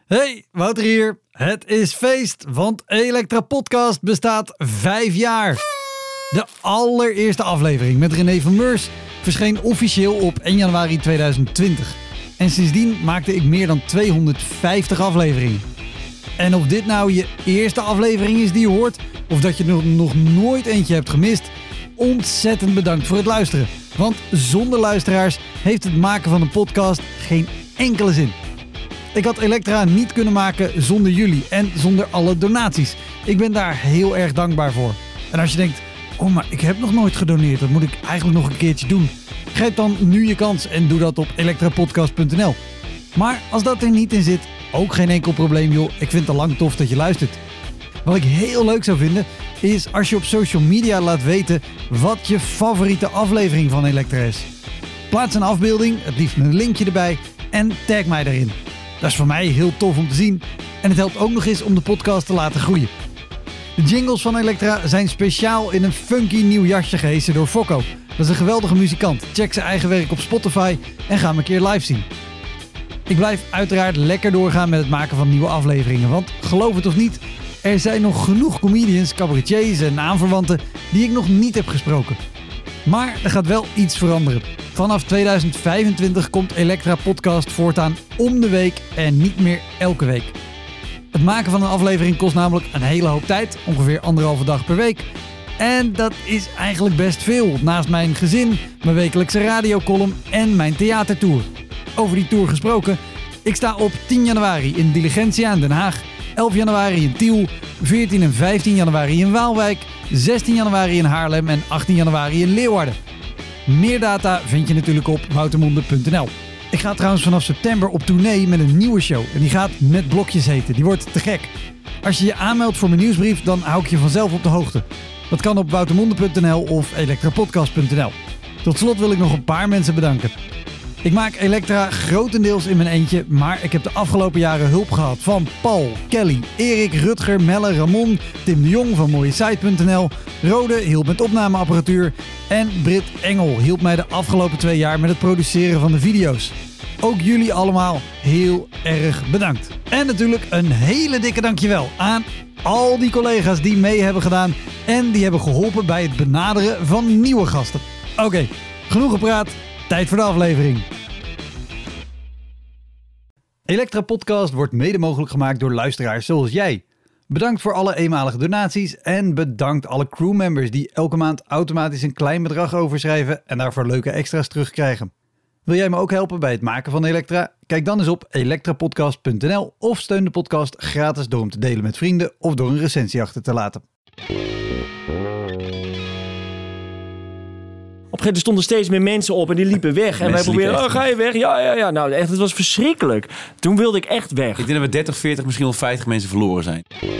Hey, Wouter hier. Het is feest, want Elektra Podcast bestaat 5 jaar. De allereerste aflevering met René van Meurs verscheen officieel op 1 januari 2020. En sindsdien maakte ik meer dan 250 afleveringen. En of dit nou je eerste aflevering is die je hoort, of dat je er nog nooit eentje hebt gemist, ontzettend bedankt voor het luisteren. Want zonder luisteraars heeft het maken van een podcast geen enkele zin. Ik had Elektra niet kunnen maken zonder jullie en zonder alle donaties. Ik ben daar heel erg dankbaar voor. En als je denkt, oh maar ik heb nog nooit gedoneerd, dat moet ik eigenlijk nog een keertje doen. Grijp dan nu je kans en doe dat op elektrapodcast.nl. Maar als dat er niet in zit, ook geen enkel probleem joh. Ik vind het al lang tof dat je luistert. Wat ik heel leuk zou vinden, is als je op social media laat weten wat je favoriete aflevering van Elektra is. Plaats een afbeelding, het liefst met een linkje erbij en tag mij daarin. Dat is voor mij heel tof om te zien en het helpt ook nog eens om de podcast te laten groeien. De jingles van Elektra zijn speciaal in een funky nieuw jasje gehesen door Fokko. Dat is een geweldige muzikant. Check zijn eigen werk op Spotify en ga hem een keer live zien. Ik blijf uiteraard lekker doorgaan met het maken van nieuwe afleveringen, want geloof het of niet, er zijn nog genoeg comedians, cabaretiers en aanverwanten die ik nog niet heb gesproken. Maar er gaat wel iets veranderen. Vanaf 2025 komt Elektra Podcast voortaan om de week en niet meer elke week. Het maken van een aflevering kost namelijk een hele hoop tijd, ongeveer 1,5 dag per week. En dat is eigenlijk best veel, naast mijn gezin, mijn wekelijkse radiocolumn en mijn theatertour. Over die tour gesproken, ik sta op 10 januari in Diligentia in Den Haag, 11 januari in Tiel, 14 en 15 januari in Waalwijk, 16 januari in Haarlem en 18 januari in Leeuwarden. Meer data vind je natuurlijk op woutermonde.nl. Ik ga trouwens vanaf september op tournee met een nieuwe show en die gaat Met Blokjes heten. Die wordt te gek. Als je je aanmeldt voor mijn nieuwsbrief, dan hou ik je vanzelf op de hoogte. Dat kan op woutermonde.nl of elektrapodcast.nl. Tot slot wil ik nog een paar mensen bedanken. Ik maak Elektra grotendeels in mijn eentje, maar ik heb de afgelopen jaren hulp gehad van Paul, Kelly, Erik, Rutger, Melle, Ramon, Tim de Jong van mooiesite.nl, Rode hielp met opnameapparatuur en Britt Engel hielp mij de afgelopen 2 jaar met het produceren van de video's. Ook jullie allemaal heel erg bedankt. En natuurlijk een hele dikke dankjewel aan al die collega's die mee hebben gedaan en die hebben geholpen bij het benaderen van nieuwe gasten. Oké, genoeg gepraat. Tijd voor de aflevering. Elektra Podcast wordt mede mogelijk gemaakt door luisteraars zoals jij. Bedankt voor alle eenmalige donaties en bedankt alle crewmembers die elke maand automatisch een klein bedrag overschrijven en daarvoor leuke extra's terugkrijgen. Wil jij me ook helpen bij het maken van Elektra? Kijk dan eens op elektrapodcast.nl of steun de podcast gratis door hem te delen met vrienden of door een recensie achter te laten. Op een gegeven moment stonden steeds meer mensen op en die liepen weg. En wij probeerden, ga je weg? Ja. Nou, echt, het was verschrikkelijk. Toen wilde ik echt weg. Ik denk dat we 30, 40, misschien wel 50 mensen verloren zijn.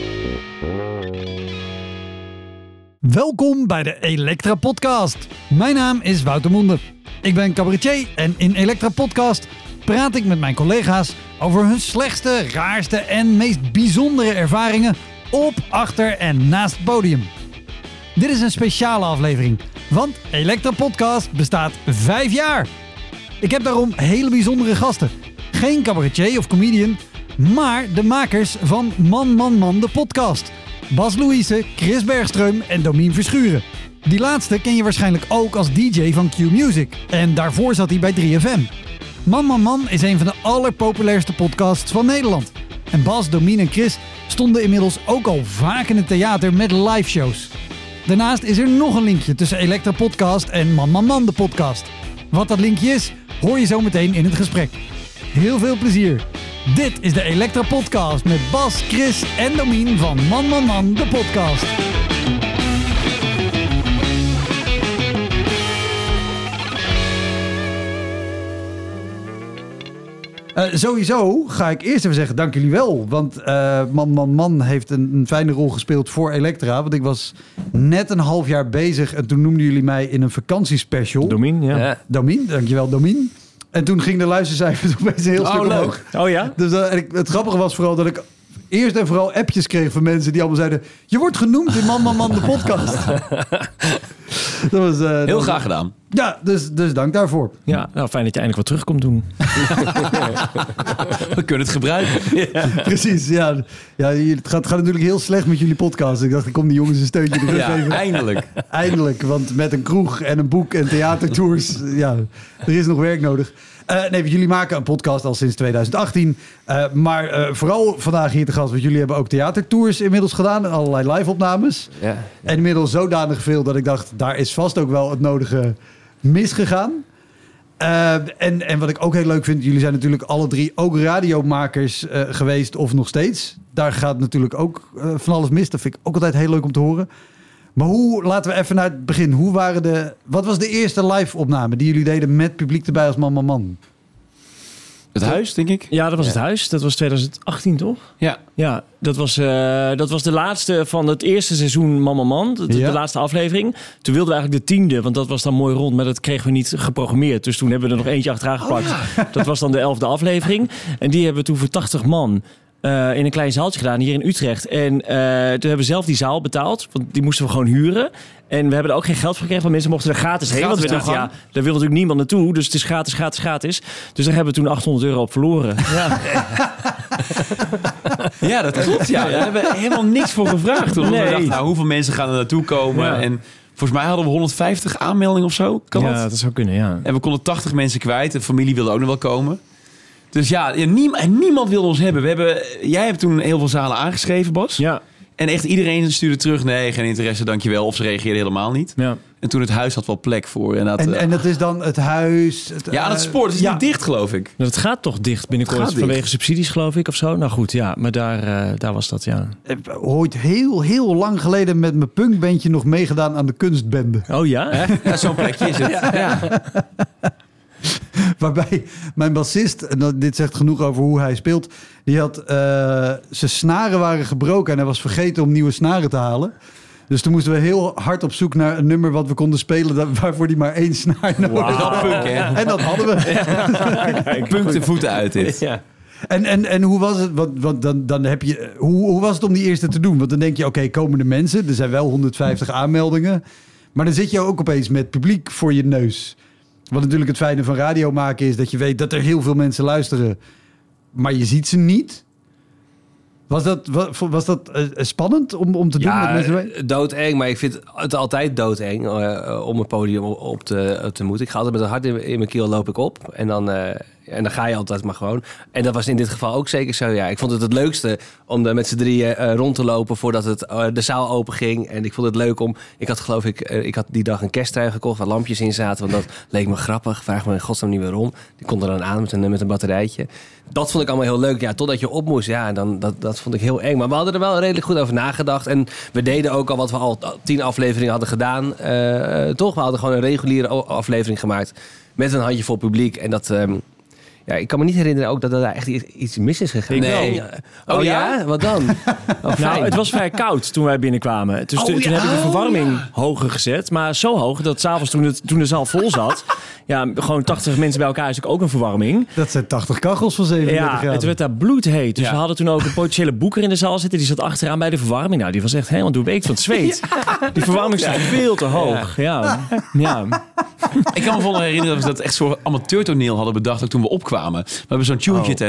Welkom bij de Elektra Podcast. Mijn naam is Wouter Monde. Ik ben cabaretier en in Elektra Podcast praat ik met mijn collega's over hun slechtste, raarste en meest bijzondere ervaringen op, achter en naast het podium. Dit is een speciale aflevering, want Elektra Podcast bestaat 5 jaar. Ik heb daarom hele bijzondere gasten. Geen cabaretier of comedian, maar de makers van Man de podcast. Bas Louise, Chris Bergström en Domien Verschuren. Die laatste ken je waarschijnlijk ook als DJ van Q Music. En daarvoor zat hij bij 3FM. Man is een van de allerpopulairste podcasts van Nederland. En Bas, Domien en Chris stonden inmiddels ook al vaak in het theater met live shows. Daarnaast is er nog een linkje tussen Elektra Podcast en Man de podcast. Wat dat linkje is, hoor je zo meteen in het gesprek. Heel veel plezier. Dit is de Elektra Podcast met Bas, Chris en Domien van Man de podcast. Sowieso ga ik eerst even zeggen, dank jullie wel. Want Man heeft een fijne rol gespeeld voor Elektra. Want ik was net een half jaar bezig en toen noemden jullie mij in een vakantiespecial. Domien, ja. Domien, dankjewel Domien. En toen ging de luistercijfers opeens heel stuk omhoog. Oh ja? Dus het grappige was vooral dat ik eerst en vooral appjes kreeg van mensen die allemaal zeiden... Je wordt genoemd in Man, de podcast. Dat was, Heel graag gedaan. Ja, dus dank daarvoor. Ja, nou fijn dat je eindelijk wat terug komt doen. We kunnen het gebruiken. Precies, ja. Het gaat natuurlijk heel slecht met jullie podcast. Ik dacht, ik kom die jongens een steuntje in de rug geven. Eindelijk. Eindelijk, want met een kroeg en een boek en theatertours... ja, er is nog werk nodig. Nee, jullie maken een podcast al sinds 2018. Maar vooral vandaag hier te gast, want jullie hebben ook theatertours inmiddels gedaan. En allerlei live-opnames. Ja. En inmiddels zodanig veel dat ik dacht, daar is vast ook wel het nodige misgegaan. En wat ik ook heel leuk vind, jullie zijn natuurlijk alle drie ook radiomakers geweest of nog steeds. Daar gaat natuurlijk ook van alles mis. Dat vind ik ook altijd heel leuk om te horen. Maar laten we even naar het begin. Wat was de eerste live-opname die jullie deden met publiek erbij als Man? Het huis, denk ik. Ja, dat was het huis. Dat was 2018, toch? Ja. Ja, dat was de laatste van het eerste seizoen Man. De laatste aflevering. Toen wilden we eigenlijk de 10e, want dat was dan mooi rond. Maar dat kregen we niet geprogrammeerd. Dus toen hebben we er nog eentje achteraan gepakt. Dat was dan de 11e aflevering. En die hebben we toen voor 80 man... in een klein zaaltje gedaan hier in Utrecht. En toen hebben we zelf die zaal betaald. Want die moesten we gewoon huren. En we hebben er ook geen geld voor gekregen. Want mensen mochten er gratis heen. Want we dachten, daar wil natuurlijk niemand naartoe. Dus het is gratis. Dus daar hebben we toen €800 op verloren. Ja, Ja, dat klopt. Ja. Daar hebben we helemaal niks voor gevraagd. Toen we dachten, hoeveel mensen gaan er naartoe komen? Ja. En volgens mij hadden we 150 aanmeldingen of zo. Kan dat zou kunnen, ja. En we konden 80 mensen kwijt. De familie wilde ook nog wel komen. Dus niemand wilde ons hebben. Jij hebt toen heel veel zalen aangeschreven, Bas. Ja. En echt iedereen stuurde terug. Nee, geen interesse, dankjewel. Of ze reageerden helemaal niet. Ja. En toen het huis had wel plek voor. En dat is dan het huis... aan het spoor. Het is niet dicht, geloof ik. Het gaat toch dicht binnenkort vanwege subsidies, geloof ik, of zo. Nou goed, ja. Maar daar was dat, ja. Ik heb ooit heel, heel lang geleden met mijn punkbandje nog meegedaan aan de kunstbende. Oh ja? Ja, zo'n plekje is het. Ja. Waarbij mijn bassist, en dit zegt genoeg over hoe hij speelt... die had zijn snaren waren gebroken en hij was vergeten om nieuwe snaren te halen. Dus toen moesten we heel hard op zoek naar een nummer wat we konden spelen... waarvoor die maar 1 snaar nodig had. Dat punk, hè? En dat hadden we. Ja. Punk de voeten uit dit. Ja. En hoe was het? Want dan heb je, hoe was het om die eerste te doen? Want dan denk je, oké, komende mensen. Er zijn wel 150 aanmeldingen. Maar dan zit je ook opeens met publiek voor je neus. Wat natuurlijk het fijne van radio maken is... dat je weet dat er heel veel mensen luisteren... maar je ziet ze niet. Was dat spannend om te doen? Ja, met mensen? Doodeng. Maar ik vind het altijd doodeng om een podium op te moeten. Ik ga altijd met een hart in mijn keel loop ik op. En dan ga je altijd maar gewoon. En dat was in dit geval ook zeker zo. Ja, ik vond het leukste om met z'n drieën rond te lopen... voordat de zaal open ging. En ik vond het leuk om... Ik had die dag een kersttrui gekocht... waar lampjes in zaten. Want dat leek me grappig. Vraag me in godsnaam niet waarom. Die kon er dan aan met een batterijtje. Dat vond ik allemaal heel leuk. Ja, totdat je op moest. Ja, dan dat vond ik heel eng. Maar we hadden er wel redelijk goed over nagedacht. En we deden ook al wat we al 10 afleveringen hadden gedaan. Toch? We hadden gewoon een reguliere aflevering gemaakt. Met een handjevol publiek. En dat... Ja, ik kan me niet herinneren ook dat er daar echt iets mis is gegaan. Nee. Oh ja? Wat dan? Nou, het was vrij koud toen wij binnenkwamen. Dus toen heb ik de verwarming hoger gezet. Maar zo hoog dat 's avonds toen de zaal vol zat... ja, gewoon 80 mensen bij elkaar is ook een verwarming. Dat zijn 80 kachels van 37 graden. Het werd daar bloedheet. Dus we hadden toen ook een potentiële boeker in de zaal zitten. Die zat achteraan bij de verwarming. Nou, die was echt helemaal doorweekt van het zweet. Ja. Die verwarming stond veel te hoog. Ja. Ik kan me vol herinneren dat we dat echt soort amateurtoneel hadden bedacht... ook toen we opkwamen. We hebben zo'n tunetje.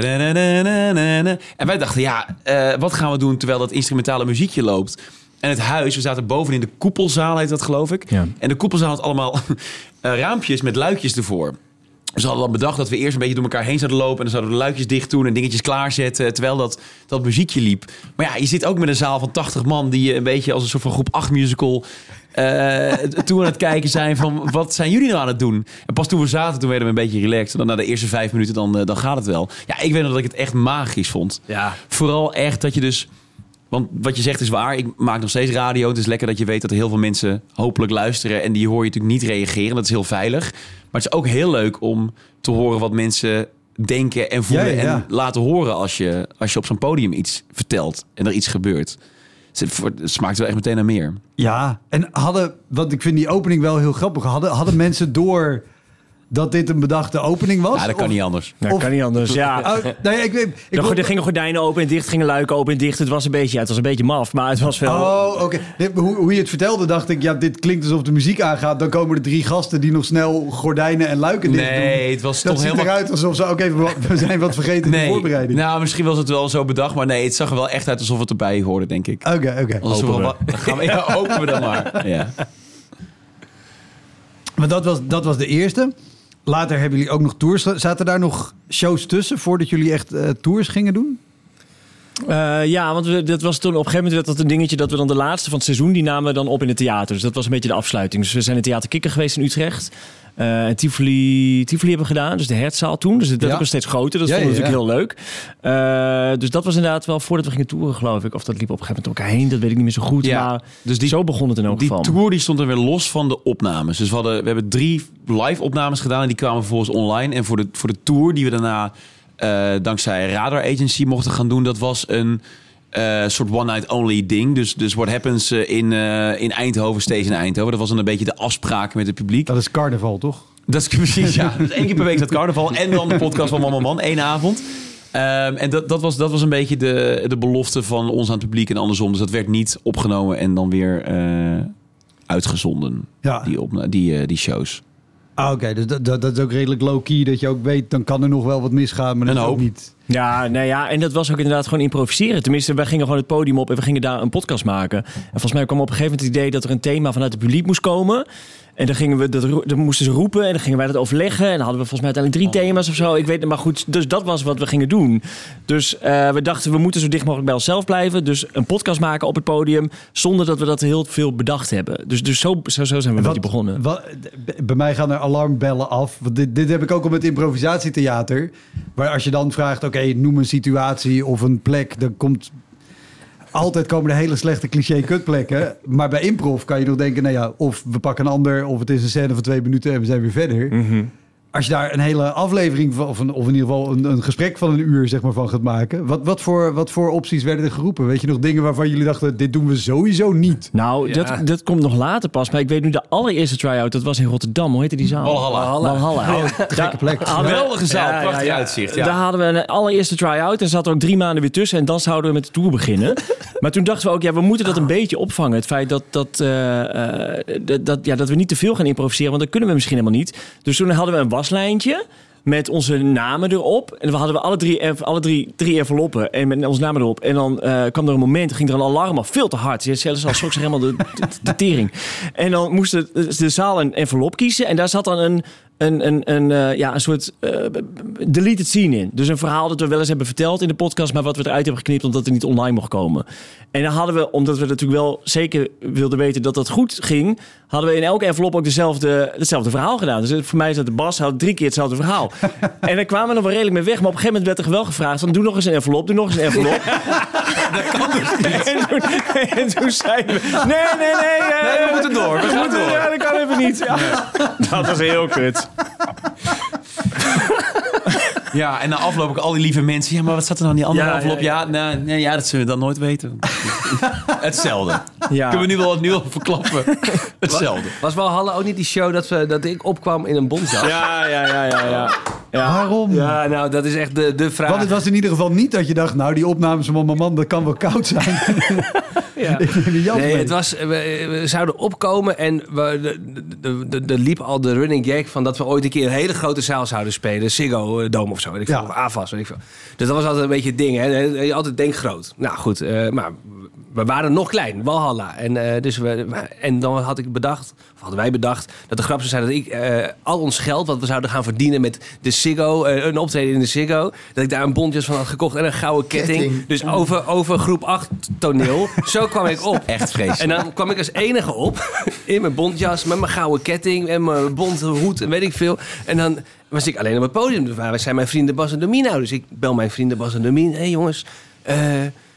En wij dachten, wat gaan we doen terwijl dat instrumentale muziekje loopt? En het huis, we zaten bovenin de koepelzaal, heet dat geloof ik. Ja. En de koepelzaal had allemaal raampjes met luikjes ervoor. Dus we hadden dan bedacht dat we eerst een beetje door elkaar heen zouden lopen... en dan zouden we de luikjes dicht doen en dingetjes klaarzetten... terwijl dat muziekje liep. Maar ja, je zit ook met een zaal van 80 man... die een beetje als een soort van groep 8 musical... toen aan het kijken zijn van... wat zijn jullie nou aan het doen? En pas toen we zaten, toen werden we een beetje relaxed. En dan na de eerste 5 minuten, dan gaat het wel. Ja, ik weet nog dat ik het echt magisch vond. Ja. Vooral echt dat je dus... Want wat je zegt is waar. Ik maak nog steeds radio. Het is lekker dat je weet dat er heel veel mensen hopelijk luisteren. En die hoor je natuurlijk niet reageren. Dat is heel veilig. Maar het is ook heel leuk om te horen wat mensen denken en voelen. En laten horen als je op zo'n podium iets vertelt. En er iets gebeurt. Het smaakt wel echt meteen naar meer. Ja, en want ik vind die opening wel heel grappig. Hadden mensen door dat dit een bedachte opening was? Ja, dat kan niet anders. Nou, kan niet anders, ja. Er gingen gordijnen open en dicht, gingen luiken open en dicht. Het was een beetje maf, maar het was wel... Oh, oké. Hoe je het vertelde, dacht ik, ja, dit klinkt alsof de muziek aangaat. Dan komen er 3 gasten die nog snel gordijnen en luiken dicht doen. Nee, het was dat toch ziet helemaal... eruit alsof ze, we zijn wat vergeten in de voorbereiding. Nou, misschien was het wel zo bedacht, maar nee, het zag er wel echt uit alsof het erbij hoorde, denk ik. Oké. Hopen we dan maar. Ja. Maar dat was de eerste. Later hebben jullie ook nog tours. Zaten daar nog shows tussen voordat jullie echt tours gingen doen? Ja, want dat was toen op een gegeven moment dat een dingetje dat we dan de laatste van het seizoen, die namen we dan op in het theater. Dus dat was een beetje de afsluiting. Dus we zijn in het Theater Kikker geweest in Utrecht. En Tivoli hebben we gedaan, dus de Hertzaal toen. Dus dat was steeds groter, dat vonden we natuurlijk heel leuk. Dus dat was inderdaad wel voordat we gingen toeren, geloof ik. Of dat liep op een gegeven moment elkaar heen, dat weet ik niet meer zo goed. Ja, maar dus zo begon het in elk geval. Die tour die stond er weer los van de opnames. Dus we hebben 3 live opnames gedaan en die kwamen vervolgens online. En voor de tour die we daarna dankzij Radar Agency mochten gaan doen, dat was een soort one-night-only ding. Dus What Happens in Eindhoven, steeds in Eindhoven. Dat was dan een beetje de afspraak met het publiek. Dat is carnaval, toch? Dat is precies, ja. Dus 1 keer per week dat carnaval. En dan de podcast van Mama Man, 1 avond. En dat was een beetje de belofte van ons aan het publiek en andersom. Dus dat werd niet opgenomen en dan weer uitgezonden. Ja. Die shows. Oké, dus dat is ook redelijk low-key. Dat je ook weet, dan kan er nog wel wat misgaan, maar dat is ook niet... Ja, en dat was ook inderdaad gewoon improviseren. Tenminste, wij gingen gewoon het podium op en we gingen daar een podcast maken. En volgens mij kwam op een gegeven moment het idee dat er een thema vanuit het publiek moest komen. En dan moesten ze roepen en dan gingen wij dat overleggen. En dan hadden we volgens mij uiteindelijk 3 thema's of zo. Ik weet het, maar goed, dus dat was wat we gingen doen. Dus we dachten, we moeten zo dicht mogelijk bij onszelf blijven. Dus een podcast maken op het podium, zonder dat we dat heel veel bedacht hebben. Dus zo zijn we een beetje begonnen. Bij mij gaan er alarmbellen af. Want dit heb ik ook al met improvisatietheater. Waar als je dan vraagt, oké, noem een situatie of een plek, dan komt... Altijd komen er hele slechte cliché-kutplekken. Maar bij improv kan je nog denken, nou ja, of we pakken een ander, of het is een scène van 2 minuten en we zijn weer verder. Mm-hmm. Als je daar een hele aflevering van, of in ieder geval een gesprek van 1 uur zeg maar, van gaat maken. Wat voor opties werden er geroepen? Weet je nog dingen waarvan jullie dachten, dit doen we sowieso niet? Nou, dat komt nog later pas. Maar ik weet nu de allereerste try-out, dat was in Rotterdam. Hoe heette die zaal? Valhalla. Gekke plek. Geweldige zaal, prachtig uitzicht. Ja. Daar hadden we een allereerste try-out en zat er ook 3 maanden weer tussen. En dan zouden we met de tour beginnen. Maar toen dachten we ook, we moeten dat een beetje opvangen. Het feit dat we niet te veel gaan improviseren, want dat kunnen we misschien helemaal niet. Dus toen hadden we een waslijntje met onze namen erop. En we hadden alle drie enveloppen en met onze namen erop. En dan kwam er een moment, ging er een alarm af, veel te hard. Zelfs al schrok zich helemaal de tering. En dan moest de zaal een envelop kiezen en daar zat dan een soort deleted scene in. Dus een verhaal dat we wel eens hebben verteld in de podcast, maar wat we eruit hebben geknipt omdat het niet online mocht komen. En dan hadden we, omdat we natuurlijk wel zeker wilden weten dat dat goed ging, hadden we in elke envelop ook hetzelfde verhaal gedaan. Dus voor mij zat de Bas, had 3 keer hetzelfde verhaal. En daar kwamen we nog wel redelijk mee weg, maar op een gegeven moment werd er wel gevraagd van doe nog eens een envelop. Dat kan dus niet. En toen zeiden we, nee, we moeten door. We gaan door. Ja, dat kan even niet. Ja. Dat was heel kut. Ja, en na afloop ook al die lieve mensen. Ja, maar wat staat er nou in die andere envelop? Ja, dat zullen we dan nooit weten. Hetzelfde. Ja. Kunnen we nu al verklappen. Hetzelfde. Was Valhalla ook niet die show dat ik opkwam in een bontjas? Ja. Waarom? Ja, nou, dat is echt de vraag. Want het was in ieder geval niet dat je dacht, nou, die opnames van Mama Man, dat kan wel koud zijn. Ja. Nee, het was, we zouden opkomen en er liep al de running gag van dat we ooit een keer een hele grote zaal zouden spelen. Ziggo Dome of zo, weet ik veel. Of AFAS, weet ik veel. Dus dat was altijd een beetje het ding, hè. Je altijd denkt groot. Nou goed, maar we waren nog klein, Valhalla. En dan hadden wij bedacht dat de grap zou zijn dat ik al ons geld wat we zouden gaan verdienen met de Ziggo, een optreden in de Ziggo, dat ik daar een bontjas van had gekocht en een gouden ketting. Dus over groep 8 toneel. Zo kwam ik op. Echt vreselijk. En dan kwam ik als enige op in mijn bontjas met mijn gouden ketting en mijn bonte hoed en weet ik veel. En dan was ik alleen op het podium. Wij zijn mijn vrienden Bas en Domien nou. Dus ik bel mijn vrienden Bas en Domien. Hé jongens,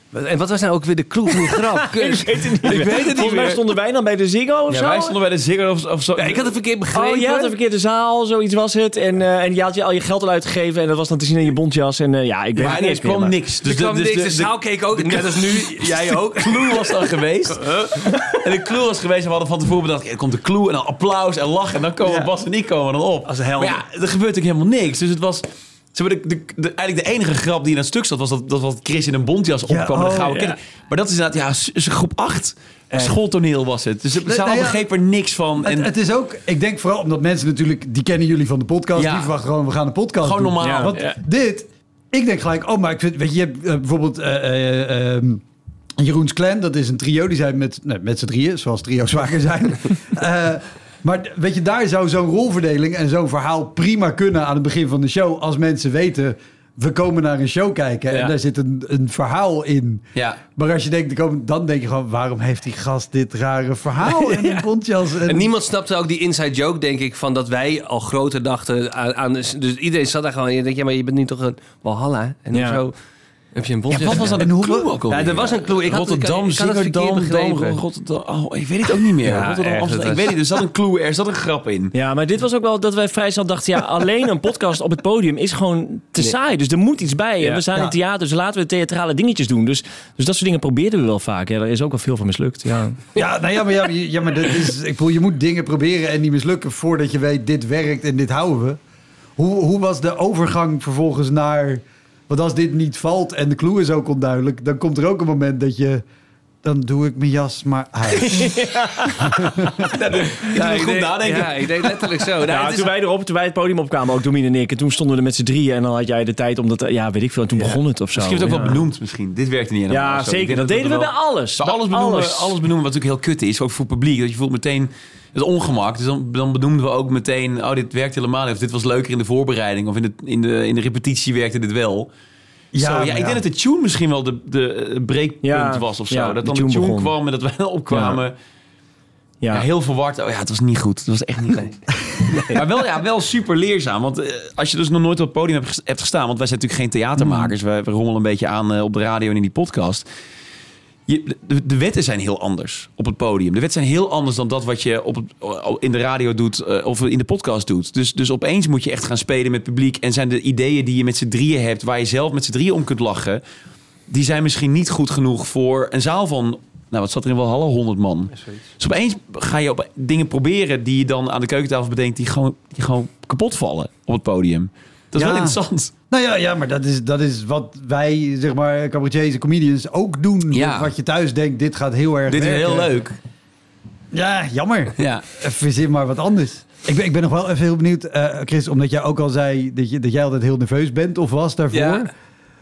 En wat was nou ook weer de clue van die grap? Ik weet het niet. Volgens mij stonden wij dan bij de Ziggo of zo. Wij stonden bij de Ziggo of zo. Ja, ik had het verkeerd begrepen. Oh, je had een verkeerde zaal, zoiets was het. En je had je al je geld al uitgegeven en dat was dan te zien in je bontjas. En ik ben Maar er kwam niks. Dus de zaal keek ook, net als nu, jij ook. De clue was dan geweest. En de clue was geweest en we hadden van tevoren bedacht... er komt de clue en dan applaus en lachen. En dan komen Bas en ik komen dan op. Als een helder. Maar ja, er gebeurt ook helemaal niks. Dus het was... eigenlijk de enige grap die in het stuk zat... was dat Chris in een bontjas opkwam. Met een gouden ketting. Maar dat is inderdaad... groep 8 schooltoneel was het. Dus de zaal begreep er niks van. En het is ook... Ik denk vooral omdat mensen natuurlijk... Die kennen jullie van de podcast. Die verwachten gewoon... We gaan een podcast gewoon doen. normaal. Want dit... Ik denk gelijk... Maar ik vind... Weet je, je hebt bijvoorbeeld... Jeroen's Clan, dat is een trio. Die zijn met z'n drieën, zoals trio's vaker zijn. Maar weet je, daar zou zo'n rolverdeling en zo'n verhaal prima kunnen aan het begin van de show. Als mensen weten, we komen naar een show kijken en daar zit een verhaal in. Ja. Maar als je denkt, dan denk je gewoon, waarom heeft die gast dit rare verhaal in een bontjas? En niemand snapte ook die inside joke, denk ik, van dat wij al groter dachten aan. Dus iedereen zat daar gewoon en je denkt, ja, maar je bent nu toch een Walhalla? En zo... Heb je een bontjas? Ja, wat was dat een clue ook al? Ja, er was een clue. Rotterdam, Rotterdam. Oh, ik weet het ook niet meer. Ja, Rotterdam, Amsterdam. Ik weet niet, er zat een clue, er zat een grap in. Ja, maar dit was ook wel dat wij vrij snel dachten... ja, alleen een podcast op het podium is gewoon te saai. Dus er moet iets bij. Ja. We zijn in theater, dus laten we theatrale dingetjes doen. Dus dat soort dingen probeerden we wel vaak. Ja, daar is ook wel veel van mislukt. Ja, maar dat is, ik bedoel, je moet dingen proberen en die mislukken... voordat je weet, dit werkt en dit houden we. Hoe was de overgang vervolgens naar... Want als dit niet valt en de clue is ook onduidelijk... dan komt er ook een moment dat je... dan doe ik mijn jas maar uit. Ik deed letterlijk zo. Toen wij het podium opkwamen, ook Domien en ik... en toen stonden we er met z'n drieën en dan had jij de tijd... omdat, weet ik veel, en toen begon het of zo. Misschien het ook wel benoemd misschien. Dit werkte niet helemaal. Ja, zeker. Dat deden we bij alles. Bij alles benoemen, wat natuurlijk heel kut is. Ook voor het publiek. Dat je voelt meteen... het ongemak. Dus dan benoemden we ook meteen... dit werkt helemaal niet. Of dit was leuker in de voorbereiding. Of in de repetitie werkte dit wel. Ik denk dat de tune misschien wel de breekpunt was of zo. Dat dan de tune kwam en dat wij opkwamen. Ja, heel verward. Het was niet goed. Het was echt niet goed. Nee. Maar wel super leerzaam. Want als je dus nog nooit op het podium hebt gestaan... want wij zijn natuurlijk geen theatermakers. We rommelen een beetje aan op de radio en in die podcast... De wetten zijn heel anders op het podium. De wetten zijn heel anders dan dat wat je in de radio doet of in de podcast doet. Dus opeens moet je echt gaan spelen met publiek. En zijn de ideeën die je met z'n drieën hebt, waar je zelf met z'n drieën om kunt lachen, die zijn misschien niet goed genoeg voor een zaal van, wat zat er in Walhalla? 100 man. Dus opeens ga je op dingen proberen die je dan aan de keukentafel bedenkt, die gewoon kapot vallen op het podium. Dat is wel interessant. Nou maar dat is wat wij, zeg maar, cabaretiers en comedians ook doen. Ja. Wat je thuis denkt, dit gaat heel erg Dit werken. is heel leuk. Ja, jammer. Ja. Verzin maar wat anders. Ik ben nog wel even heel benieuwd, Chris, omdat jij ook al zei dat jij altijd heel nerveus bent of was daarvoor. Ja.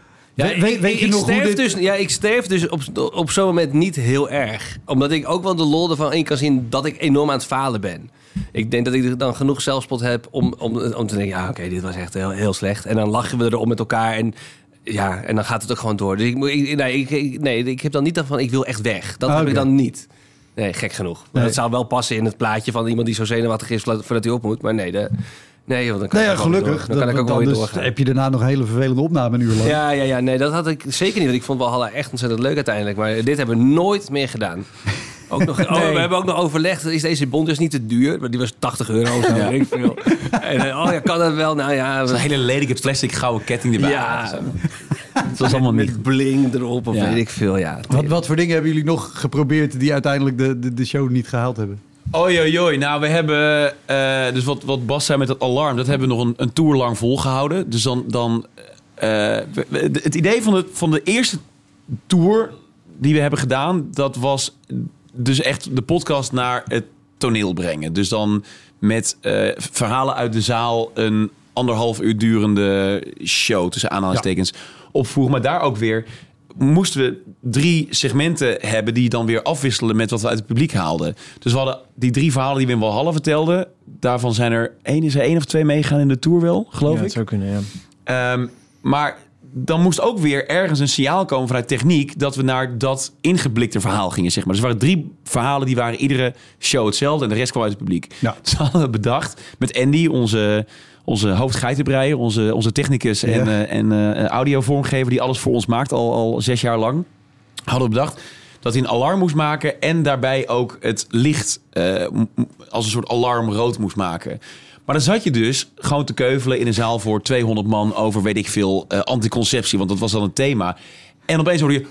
Ik sterf dus op zo'n moment niet heel erg. Omdat ik ook wel de lol ervan in kan zien dat ik enorm aan het falen ben. Ik denk dat ik dan genoeg zelfspot heb om te denken... dit was echt heel, heel slecht. En dan lachen we erom met elkaar en dan gaat het ook gewoon door. Dus ik heb dan niet van ik wil echt weg. Dat heb ik dan niet. Nee, gek genoeg. Nee. Dat zou wel passen in het plaatje van iemand die zo zenuwachtig is voordat hij op moet. Maar nee, want dan kan ik gelukkig. Dan kan ik ook wel weer doorgaan. Heb je daarna nog een hele vervelende opname een uur lang. Ja. Nee, dat had ik zeker niet. Want ik vond Walhalla echt ontzettend leuk uiteindelijk. Maar dit hebben we nooit meer gedaan. Ook nog, we hebben ook nog overlegd. Is deze bond dus niet te duur? Maar die was €80 of zo. Ja. Weet ik veel. En kan dat wel? Nou ja. Een hele lelijke plastic gouden ketting erbij. Ja. Het was allemaal niet. Met bling erop of weet ik veel. Ja. Wat voor dingen hebben jullie nog geprobeerd die uiteindelijk de show niet gehaald hebben? Oei. Nou, we hebben... dus wat Bas zei met het alarm... dat hebben we nog een tour lang volgehouden. Dus dan het idee van de eerste tour die we hebben gedaan... dat was dus echt de podcast naar het toneel brengen. Dus dan met verhalen uit de zaal... een 1,5 uur durende show, tussen aanhalingstekens, opvoeren. Maar daar ook weer... moesten we 3 segmenten hebben die dan weer afwisselen met wat we uit het publiek haalden. Dus we hadden die 3 verhalen die we in Walhalla vertelden. Daarvan zijn er 1 of 2 meegaan in de tour wel, geloof ik. Dat zou kunnen, ja. Maar dan moest ook weer ergens een signaal komen vanuit techniek dat we naar dat ingeblikte verhaal gingen, zeg maar. Dus er waren 3 verhalen, die waren iedere show hetzelfde en de rest kwam uit het publiek. Ja. Dus hadden we bedacht met Andy, onze hoofdgeitenbreier, onze technicus en audiovormgever die alles voor ons maakt al 6 jaar lang. hadden bedacht dat hij een alarm moest maken en daarbij ook het licht als een soort alarm rood moest maken. Maar dan zat je dus gewoon te keuvelen in een zaal voor 200 man over, weet ik veel, anticonceptie, want dat was dan een thema. En opeens hoorde je...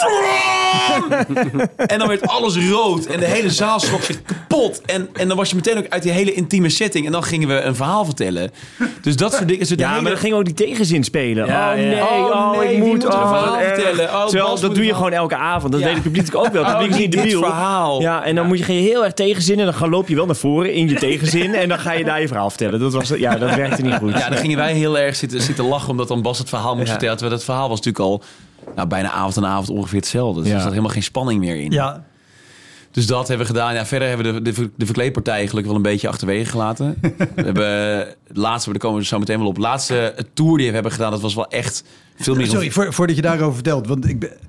En dan werd alles rood en de hele zaal schrok zich kapot. En dan was je meteen ook uit die hele intieme setting. En dan gingen we een verhaal vertellen. Dus dat soort dingen. Maar dan gingen we ook die tegenzin spelen. Ja, Ik moet een verhaal vertellen. Terwijl, dat doe je gewoon elke avond. Dat weet het publiek ook wel. Het publiek is niet debiel. Verhaal. Ja, en dan moet je heel erg tegenzin. En dan loop je wel naar voren in je tegenzin. En dan ga je daar je verhaal vertellen. Dat werkte niet goed. Ja, dan gingen wij heel erg zitten lachen. Omdat dan Bas het verhaal moest vertellen. Terwijl het verhaal was natuurlijk al... bijna avond en avond ongeveer hetzelfde. Dus er zat helemaal geen spanning meer in. Ja. Dus dat hebben we gedaan. Ja, verder hebben we de verkleedpartij eigenlijk wel een beetje achterwege gelaten. We hebben het laatste, daar komen we zo meteen wel op. Het laatste tour die we hebben gedaan, dat was wel echt veel meer... Sorry, voordat je daarover vertelt. Want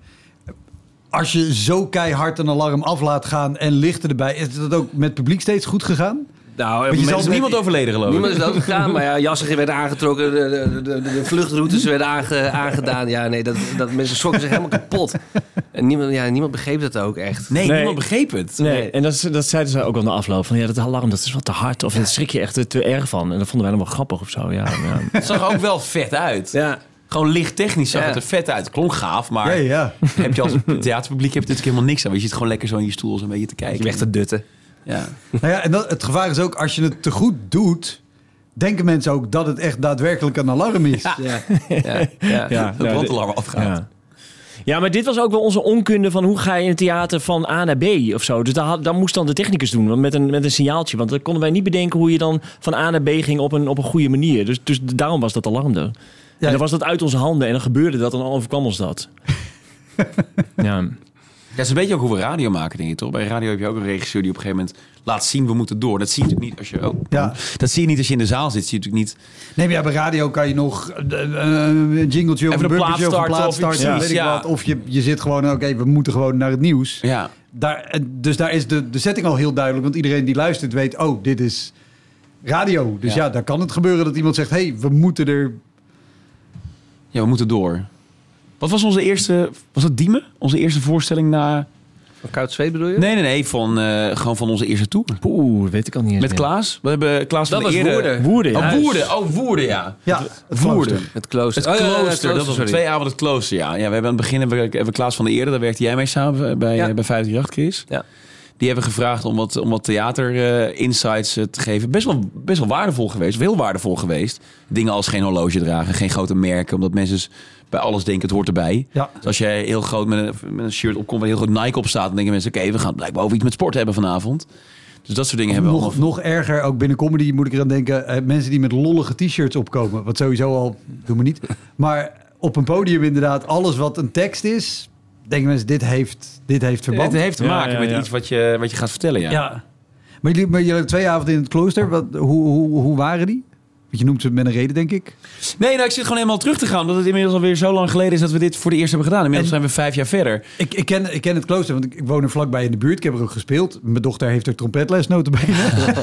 als je zo keihard een alarm af laat gaan en lichten erbij... is dat ook met publiek steeds goed gegaan? Nou, er is niemand overleden, geloof ik. Niemand is doodgegaan, maar ja, jassen werden aangetrokken, de vluchtroutes werden aangedaan. Ja, nee, dat mensen schrokken zich helemaal kapot. En niemand begreep dat ook echt. Nee, niemand begreep het. Nee, en dat zeiden ze ook al na afloop. Van dat alarm, dat is wat te hard. Of daar schrik je echt te erg van. En dat vonden wij dan wel grappig of zo. Ja. Het zag ook wel vet uit. Ja. Gewoon lichttechnisch zag het er vet uit. Klonk gaaf, maar heb je als theaterpubliek heb je natuurlijk helemaal niks aan. Want je zit gewoon lekker zo in je stoel zo'n beetje te kijken. Je bent echt te dutten. Ja. Nou ja, en het gevaar is ook, als je het te goed doet, denken mensen ook dat het echt daadwerkelijk een alarm is. Ja. De brandalarm afgaat. Ja, maar dit was ook wel onze onkunde van hoe ga je in het theater van A naar B of zo. Dus dat moest dan de technicus doen met een signaaltje. Want dan konden wij niet bedenken hoe je dan van A naar B ging op een goede manier. Dus daarom was dat alarm er. Ja, en dan was dat uit onze handen en dan gebeurde dat en dan overkwam ons dat. Ja. Ja, het is een beetje ook hoe we radio maken, denk ik, toch? Bij radio heb je ook een regisseur die op een gegeven moment laat zien, we moeten door. Dat zie je natuurlijk niet als je... dat zie je niet als je in de zaal zit. Zie je natuurlijk niet... Nee, maar bij radio kan je nog een jingletje of een bumpertje of een plaat starten. Weet ik wat. Of je zit gewoon, oké, we moeten gewoon naar het nieuws. Ja. Dus daar is de setting al heel duidelijk. Want iedereen die luistert weet, dit is radio. Dus daar kan het gebeuren dat iemand zegt, we moeten er... Ja, we moeten door. Wat was onze eerste... Was dat Diemen? Onze eerste voorstelling na... Van Koud Zweet bedoel je? Nee. Gewoon van onze eerste tour. Weet ik al niet eens met Klaas. We hebben Klaas van de Eerde... Woerden. Woerden, ja. Ja, Woerden. Het klooster. Het klooster. Dat was 2 avonden het klooster, ja. We hebben aan het begin hebben Klaas van de Eerde... Daar werkte jij mee samen bij 538, Chris. Ja. Die hebben gevraagd om wat theater-insights te geven. Best wel waardevol geweest. Of heel waardevol geweest. Dingen als geen horloge dragen, geen grote merken. Omdat mensen bij alles denken, het hoort erbij. Ja. Dus als jij heel groot met een shirt opkomt waar heel groot Nike op staat... dan denken mensen, oké, we gaan blijkbaar over iets met sport hebben vanavond. Dus dat soort dingen hebben we allemaal... Nog erger, ook binnen comedy moet ik eraan denken... mensen die met lollige t-shirts opkomen. Wat sowieso al, doen we niet. Maar op een podium inderdaad, alles wat een tekst is... denken mensen, dit heeft verband. Het heeft te maken met iets wat je gaat vertellen, ja. Maar jullie hebben 2 avonden in het klooster. Hoe waren die? Want je noemt ze met een reden, denk ik. Nee, ik zit gewoon helemaal terug te gaan. Omdat het inmiddels alweer zo lang geleden is dat we dit voor de eerst hebben gedaan. Inmiddels zijn we 5 jaar verder. Ik ken het klooster, want ik woon er vlakbij in de buurt. Ik heb er ook gespeeld. Mijn dochter heeft er trompetles, notabene.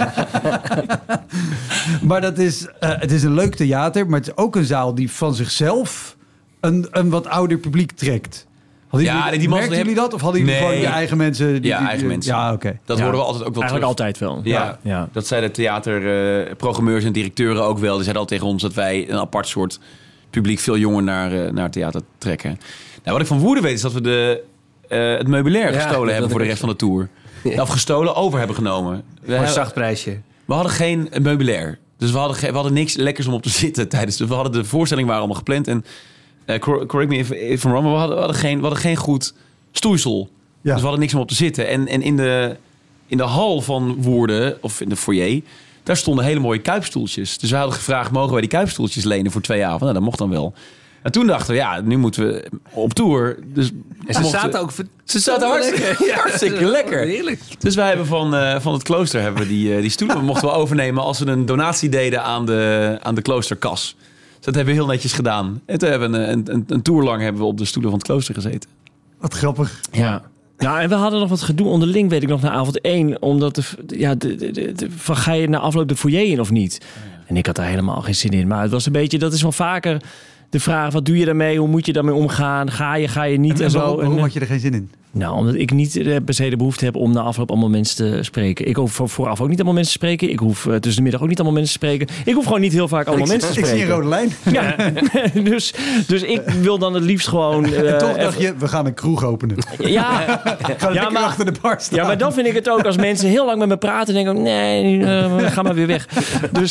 Maar het is een leuk theater. Maar het is ook een zaal die van zichzelf een wat ouder publiek trekt. Merkten jullie dat? Of hadden jullie gewoon je eigen mensen? Eigen mensen. Ja, oké. Dat horen we altijd ook wel eigenlijk terug. Altijd wel. Ja. Dat zeiden theaterprogrammeurs en directeuren ook wel. Die zeiden al tegen ons dat wij een apart soort publiek veel jonger naar theater trekken. Nou, wat ik van Woerden weet is dat we het meubilair gestolen hebben voor de rest van de tour. Ja. Of gestolen, over hebben genomen. Voor een zacht prijsje. We hadden geen meubilair. Dus we hadden niks lekkers om op te zitten tijdens. We hadden de voorstelling waren allemaal gepland en... correct me if I'm wrong, maar we hadden geen goed stoeisel. Ja. Dus we hadden niks om op te zitten. En in de hal van Woerden, of in de foyer, daar stonden hele mooie kuipstoeltjes. Dus we hadden gevraagd, mogen wij die kuipstoeltjes lenen voor 2 avonden? Nou, dat mocht dan wel. En toen dachten we, nu moeten we op tour. Dus en ze zaten hartstikke lekker. Heerlijk. Dus wij hebben van het klooster hebben we die stoelen mochten we overnemen als we een donatie deden aan de kloosterkas. Dus dat hebben we heel netjes gedaan. En toen hebben we een tour lang hebben we op de stoelen van het klooster gezeten. Wat grappig. Ja. Nou, en we hadden nog wat gedoe onderling, weet ik nog, na avond 1. Omdat van ga je na afloop de foyer in of niet? En ik had daar helemaal geen zin in. Maar het was een beetje, dat is wel vaker de vraag, wat doe je daarmee? Hoe moet je daarmee omgaan? Ga je niet en zo. Waarom had je er geen zin in? Nou, omdat ik niet per se de behoefte heb om na afloop allemaal mensen te spreken. Ik hoef vooraf ook niet allemaal mensen te spreken. Ik hoef tussen de middag ook niet allemaal mensen te spreken. Ik hoef gewoon niet heel vaak allemaal mensen te spreken. Ik zie een rode lijn. Ja, dus ik wil dan het liefst gewoon... en toch dacht je, we gaan een kroeg openen. Ja, gaan maar achter de bar staan. Ja, maar dan vind ik het ook als mensen heel lang met me praten en denken, nee, ga maar weer weg.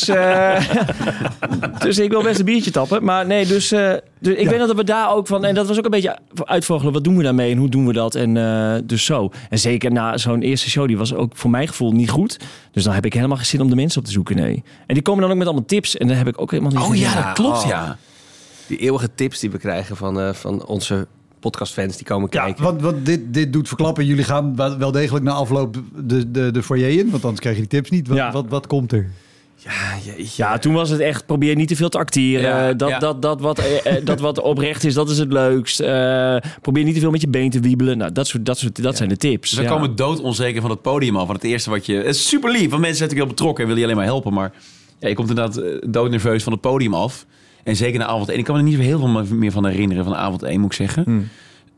Dus ik wil best een biertje tappen. Maar nee, dus ik weet dat we daar ook van... En dat was ook een beetje uitvogelen, wat doen we daarmee en hoe doen we dat? En dus zo. En zeker na zo'n eerste show, die was ook voor mijn gevoel niet goed. Dus dan heb ik helemaal geen zin om de mensen op te zoeken, nee. En die komen dan ook met allemaal tips. En dan heb ik ook helemaal niet... Oh ja, dat klopt, ja. Die eeuwige tips die we krijgen van onze podcastfans die komen kijken. Want dit doet verklappen. Jullie gaan wel degelijk na afloop de foyer in. Want anders krijg je die tips niet. Wat komt er? Ja, toen was het echt, probeer niet te veel te acteren. Dat wat oprecht is, dat is het leukst. Probeer niet te veel met je been te wiebelen. Nou, dat zijn de tips. Dus we komen doodonzeker van het podium af. Want het eerste het is super lief, want mensen zijn natuurlijk heel betrokken en willen je alleen maar helpen. Maar je komt inderdaad doodnerveus van het podium af. En zeker na avond 1. Ik kan me er niet zo heel veel meer van herinneren van avond 1, moet ik zeggen.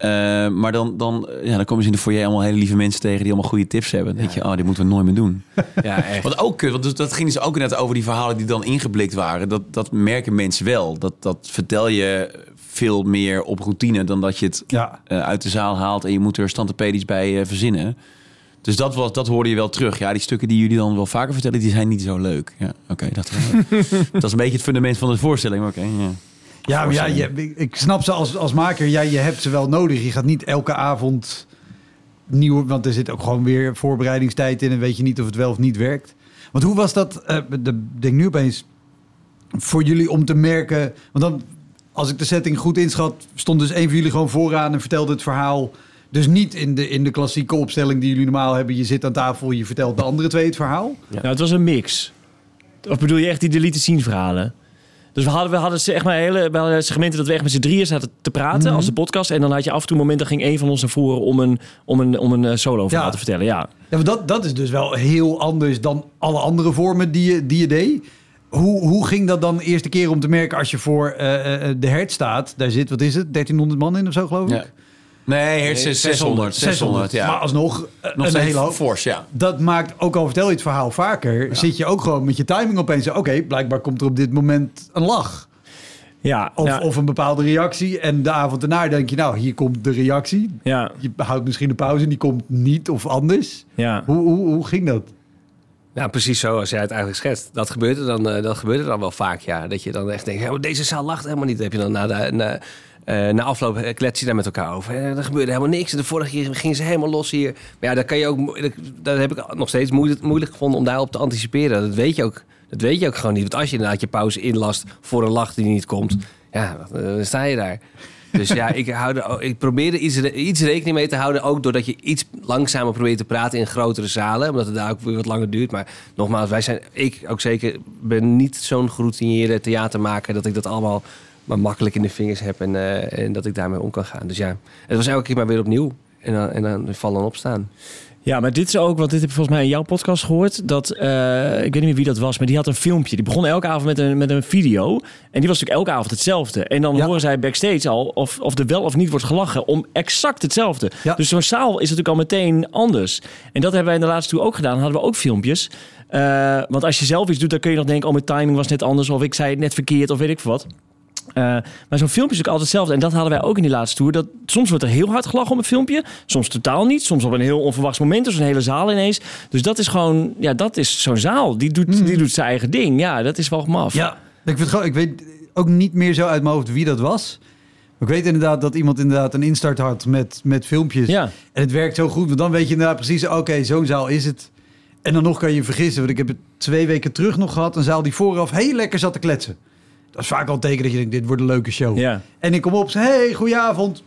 Maar dan komen ze in de foyer allemaal hele lieve mensen tegen die allemaal goede tips hebben. Dan denk je, dit moeten we nooit meer doen. Ja, echt. Wat ook kut, want dat ging dus ook net over die verhalen die dan ingeblikt waren. Dat merken mensen wel. Dat vertel je veel meer op routine dan dat je het uit de zaal haalt en je moet er standaardpedisch bij verzinnen. Dus dat hoorde je wel terug. Ja, die stukken die jullie dan wel vaker vertellen, die zijn niet zo leuk. Ja, oké, dat is een beetje het fundament van de voorstelling. Maar Ja, maar ik snap ze als maker. Je hebt ze wel nodig. Je gaat niet elke avond nieuw... Want er zit ook gewoon weer voorbereidingstijd in... en weet je niet of het wel of niet werkt. Want hoe was dat... denk nu opeens... voor jullie om te merken... Want dan, als ik de setting goed inschat... stond dus een van jullie gewoon vooraan... en vertelde het verhaal... Dus niet in de klassieke opstelling die jullie normaal hebben. Je zit aan tafel, je vertelt de andere twee het verhaal. Ja. Nou, het was een mix. Of bedoel je echt die delete scene verhalen? Dus we hadden zeg maar hele segmenten dat we echt met z'n drieën zaten te praten als de podcast. En dan had je af en toe een moment, dan ging een van ons naar voren om een solo verhaal te vertellen. Ja, maar dat is dus wel heel anders dan alle andere vormen die je deed. Hoe ging dat dan de eerste keer om te merken als je voor de Hert staat? Daar zit, wat is het, 1300 man in of zo geloof ik? Ja. Nee, Hert is 600, ja. Maar alsnog nog een hele hoop. Force, ja. Dat maakt, ook al vertel je het verhaal vaker... zit je ook gewoon met je timing opeens... Oké, blijkbaar komt er op dit moment een lach. Ja, of een bepaalde reactie. En de avond erna denk je... nou, hier komt de reactie. Ja. Je houdt misschien een pauze en die komt niet of anders. Ja. Hoe ging dat? Ja, precies zo als jij het eigenlijk schetst. Dat gebeurde dan wel vaak, ja. Dat je dan echt denkt, deze zaal lacht helemaal niet. Dat heb je dan na afloop klets je daar met elkaar over. Er gebeurde helemaal niks. En de vorige keer gingen ze helemaal los hier. Maar ja, dat heb ik nog steeds moeilijk gevonden om daarop te anticiperen. Dat weet je ook gewoon niet. Want als je inderdaad je pauze inlast voor een lach die niet komt... ja, dan sta je daar. Dus ja, ik probeerde iets rekening mee te houden. Ook doordat je iets langzamer probeert te praten in grotere zalen. Omdat het daar ook weer wat langer duurt. Maar nogmaals, ik ook zeker ben niet zo'n geroutineerde theatermaker... dat ik dat allemaal maar makkelijk in de vingers heb en dat ik daarmee om kan gaan. Dus ja, het was elke keer maar weer opnieuw. En dan vallen en opstaan. Ja, maar dit is ook, want dit heb ik volgens mij in jouw podcast gehoord. Dat, ik weet niet meer wie dat was, maar die had een filmpje. Die begon elke avond met een video. En die was natuurlijk elke avond hetzelfde. En dan horen zij backstage al of er wel of niet wordt gelachen om exact hetzelfde. Ja. Dus zo'n zaal is natuurlijk al meteen anders. En dat hebben wij in de laatste tour ook gedaan. Hadden we ook filmpjes. Want als je zelf iets doet, dan kun je nog denken... oh, mijn timing was net anders of ik zei het net verkeerd of weet ik wat. Maar zo'n filmpje is ook altijd hetzelfde. En dat hadden wij ook in die laatste tour. Dat, soms wordt er heel hard gelachen om een filmpje. Soms totaal niet. Soms op een heel onverwachts moment. Dus een hele zaal ineens. Dus dat is gewoon... ja, dat is zo'n zaal. Die doet zijn eigen ding. Ja, dat is wel maf. Ja, ik weet ook niet meer zo uit mijn hoofd wie dat was. Maar ik weet inderdaad dat iemand een instart had met filmpjes. Ja. En het werkt zo goed. Want dan weet je inderdaad precies... oké, zo'n zaal is het. En dan nog kan je vergissen. Want ik heb het 2 weken terug nog gehad. Een zaal die vooraf heel lekker zat te kletsen. Dat is vaak al een teken dat je denkt, dit wordt een leuke show. Ja. En ik kom op, zeg, hey, goedenavond.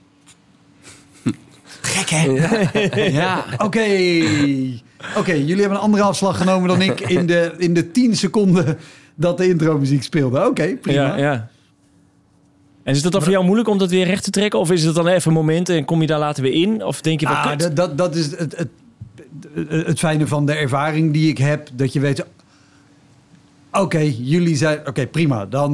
Gek, hè? Ja. Oké, jullie hebben een andere afslag genomen dan ik in de 10 seconden dat de intromuziek speelde. Oké, prima. Ja. En is dat dan voor jou moeilijk om dat weer recht te trekken? Of is het dan even een moment en kom je daar later weer in? Of denk je van dat is het fijne van de ervaring die ik heb. Dat je weet... Oké, jullie zijn... Oké, prima. Dan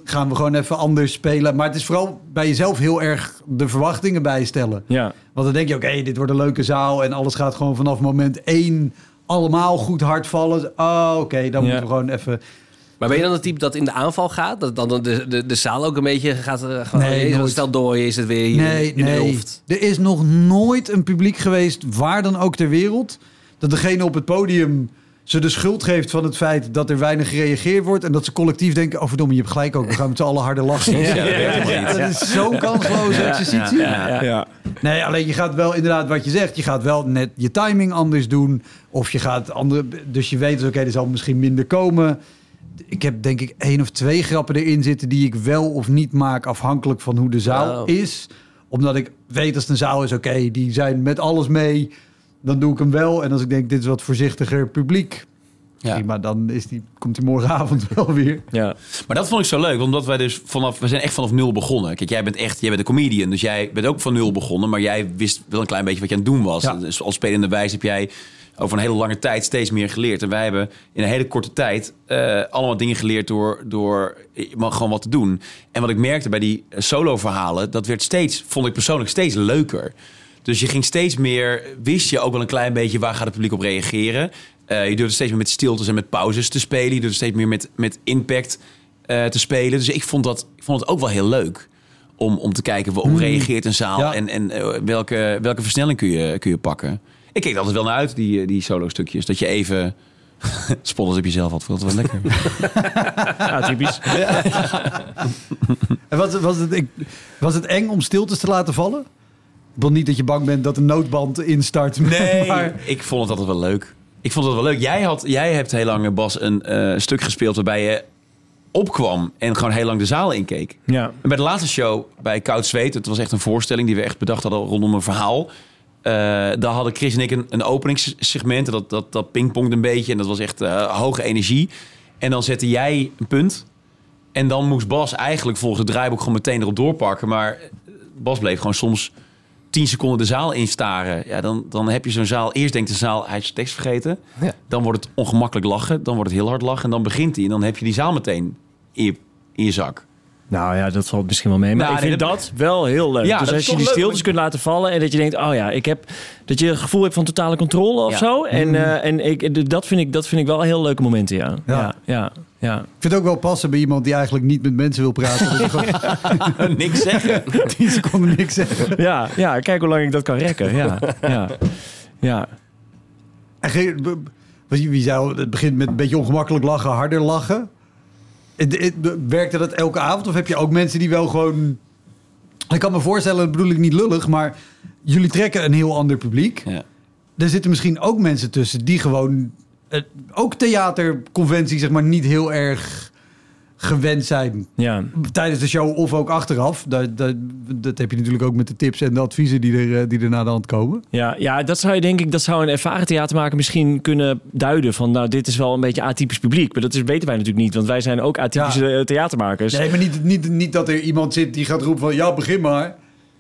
gaan we gewoon even anders spelen. Maar het is vooral bij jezelf heel erg de verwachtingen bijstellen. Ja. Want dan denk je, oké, dit wordt een leuke zaal. En alles gaat gewoon vanaf moment 1 allemaal goed hard vallen. Oké, dan moeten we gewoon even... Maar ben je dan het type dat in de aanval gaat? Dat dan de zaal ook een beetje gaat... Nee, stel door, je is het weer hier in de helft. Er is nog nooit een publiek geweest, waar dan ook ter wereld, dat degene op het podium ze de schuld geeft van het feit dat er weinig gereageerd wordt. En dat ze collectief denken, oh verdomme, je hebt gelijk ook. We gaan met z'n allen harder lachen. Dat is zo'n kansloze exercitie. Ja. Nee, alleen je gaat wel inderdaad wat je zegt. Je gaat wel net je timing anders doen. Of je gaat andere... Dus je weet, oké, er zal misschien minder komen. Ik heb denk ik 1 of 2 grappen erin zitten die ik wel of niet maak afhankelijk van hoe de zaal is. Omdat ik weet als het een zaal is, oké, die zijn met alles mee. Dan doe ik hem wel. En als ik denk, dit is wat voorzichtiger publiek. Ja. Maar dan komt hij morgenavond wel weer. Ja. Maar dat vond ik zo leuk, omdat wij dus we zijn echt vanaf 0 begonnen. Kijk, jij bent een comedian, dus jij bent ook van 0 begonnen. Maar jij wist wel een klein beetje wat je aan het doen was. Ja. Dus als spelende wijs heb jij over een hele lange tijd steeds meer geleerd. En wij hebben in een hele korte tijd allemaal dingen geleerd door gewoon wat te doen. En wat ik merkte bij die solo-verhalen, dat werd vond ik persoonlijk steeds leuker. Dus je ging steeds meer, wist je ook wel een klein beetje waar gaat het publiek op reageren. Je durfde steeds meer met stiltes en met pauzes te spelen. Je durfde steeds meer met impact te spelen. Dus ik vond het ook wel heel leuk om te kijken hoe reageert een zaal en welke versnelling kun je pakken. Ik keek er altijd wel naar uit, die solo-stukjes. Dat je even spotters op jezelf had. Vond het wel lekker. Ja, typisch. Ja. En was het eng om stiltes te laten vallen? Ik wil niet dat je bang bent dat een noodband instart. Nee, maar ik vond het altijd wel leuk. Jij hebt heel lang, Bas, een stuk gespeeld waarbij je opkwam en gewoon heel lang de zaal inkeek. Ja. En bij de laatste show, bij Koud Zweet, het was echt een voorstelling die we echt bedacht hadden rondom een verhaal. Daar hadden Chris en ik een openingssegment. Dat pingpongde een beetje en dat was echt hoge energie. En dan zette jij een punt. En dan moest Bas eigenlijk volgens het draaiboek gewoon meteen erop doorpakken. Maar Bas bleef gewoon soms 10 seconden de zaal instaren. Ja, dan heb je zo'n zaal. Eerst denkt de zaal, hij is de tekst vergeten. Ja. Dan wordt het ongemakkelijk lachen. Dan wordt het heel hard lachen. En dan begint hij. En dan heb je die zaal meteen in je zak. Nou ja, dat valt misschien wel mee. Maar ik vind dat wel heel leuk. Ja, dus als je die stiltes kunt laten vallen en dat je denkt, dat je het gevoel hebt van totale controle of zo. En dat vind ik wel heel leuke momenten, ja. Ik vind het ook wel passen bij iemand die eigenlijk niet met mensen wil praten. Dus gewoon niks zeggen. 10 seconden niks zeggen. Ja, kijk hoe lang ik dat kan rekken. Ja. En wie zou het begint met een beetje ongemakkelijk lachen, harder lachen? Werkte dat elke avond? Of heb je ook mensen die wel gewoon... Ik kan me voorstellen, dat bedoel ik niet lullig, maar jullie trekken een heel ander publiek. Ja. Er zitten misschien ook mensen tussen die gewoon... ook theaterconventie, zeg maar, niet heel erg gewend zijn. Ja. Tijdens de show of ook achteraf. Dat heb je natuurlijk ook met de tips en de adviezen die er na de hand komen. Ja, dat zou je denk ik, dat zou een ervaren theatermaker misschien kunnen duiden. Van nou, dit is wel een beetje atypisch publiek. Maar dat weten wij natuurlijk niet, want wij zijn ook atypische theatermakers. Nee, maar niet dat er iemand zit die gaat roepen van ja, begin maar.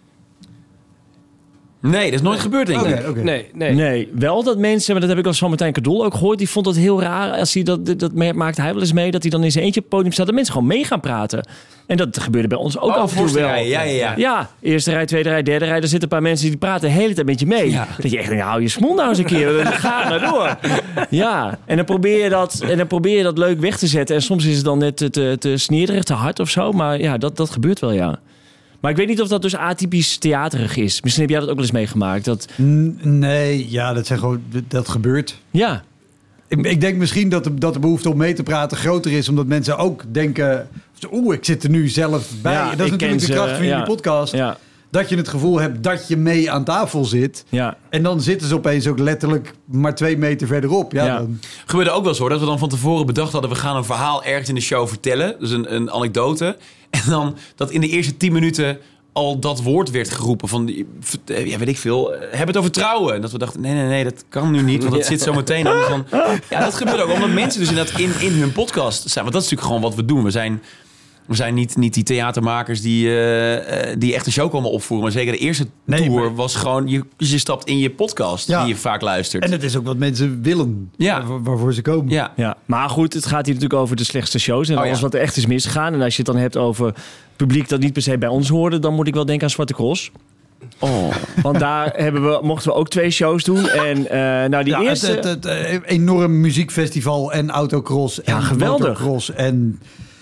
Nee, dat is nooit gebeurd, denk ik. Okay. Nee, wel dat mensen, maar dat heb ik al van Martijn Kadol ook gehoord, die vond het heel raar als hij dat maakte hij wel eens mee, dat hij dan in zijn eentje op het podium staat, dat mensen gewoon mee gaan praten. En dat gebeurde bij ons ook af en toe wel. Rij, ja. Eerste rij, tweede rij, derde rij, daar zitten een paar mensen die praten de hele tijd met je mee. Ja. Dat je echt denkt, hou je smoel nou eens een keer, ga maar door. Ja, en dan probeer je dat leuk weg te zetten en soms is het dan net te sneerig, te hard of zo, maar ja, dat gebeurt wel, ja. Maar ik weet niet of dat dus atypisch theaterig is. Misschien heb jij dat ook wel eens meegemaakt. Nee, dat gebeurt. Ja. Ik denk misschien dat de behoefte om mee te praten groter is. Omdat mensen ook denken... ik zit er nu zelf bij. Ja, dat is natuurlijk de kracht van jullie podcast. Ja. Dat je het gevoel hebt dat je mee aan tafel zit. Ja. En dan zitten ze opeens ook letterlijk maar 2 meter verderop. Dan... Gebeurde ook wel eens hoor. Dat we dan van tevoren bedacht hadden... we gaan een verhaal ergens in de show vertellen. Dus een anekdote. En dan dat in de eerste 10 minuten al dat woord werd geroepen van, weet ik veel, heb het over trouwen. En dat we dachten, nee, dat kan nu niet, want dat zit zo meteen. Dat gebeurt ook, omdat mensen dus inderdaad in hun podcast zijn. Want dat is natuurlijk gewoon wat we doen. We zijn We zijn niet die theatermakers die echt een show komen opvoeren. Maar zeker de eerste tour was gewoon... Je stapt in je podcast die je vaak luistert. En het is ook wat mensen willen. Waarvoor ze komen. Ja. Maar goed, het gaat hier natuurlijk over de slechtste shows. En alles wat er echt is misgegaan. En als je het dan hebt over publiek dat niet per se bij ons hoorde... dan moet ik wel denken aan Zwarte Cross. Want daar mochten we ook 2 shows doen. En die eerste... Het enorm muziekfestival en autocross. En geweldig. Motocross en...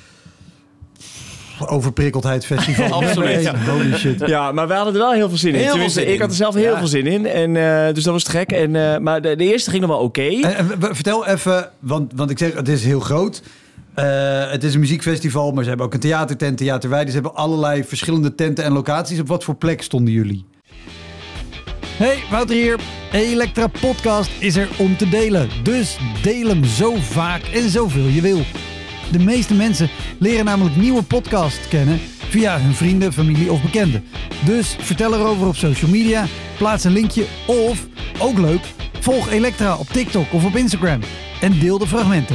overprikkeldheidsfestival. Absoluut. Holy shit. Ja, maar we hadden er wel heel veel zin in. Ik had er zelf heel veel zin in. En, dus dat was te gek. Maar de eerste ging nog wel oké. Vertel even, want ik zeg, het is heel groot. Het is een muziekfestival, maar ze hebben ook een theatertent, Theaterweide. Ze hebben allerlei verschillende tenten en locaties. Op wat voor plek stonden jullie? Hey, Wouter hier. Elektra Podcast is er om te delen. Dus deel hem zo vaak en zoveel je wil. De meeste mensen leren namelijk nieuwe podcasts kennen via hun vrienden, familie of bekenden. Dus vertel erover op social media, plaats een linkje of, ook leuk, volg Elektra op TikTok of op Instagram en deel de fragmenten.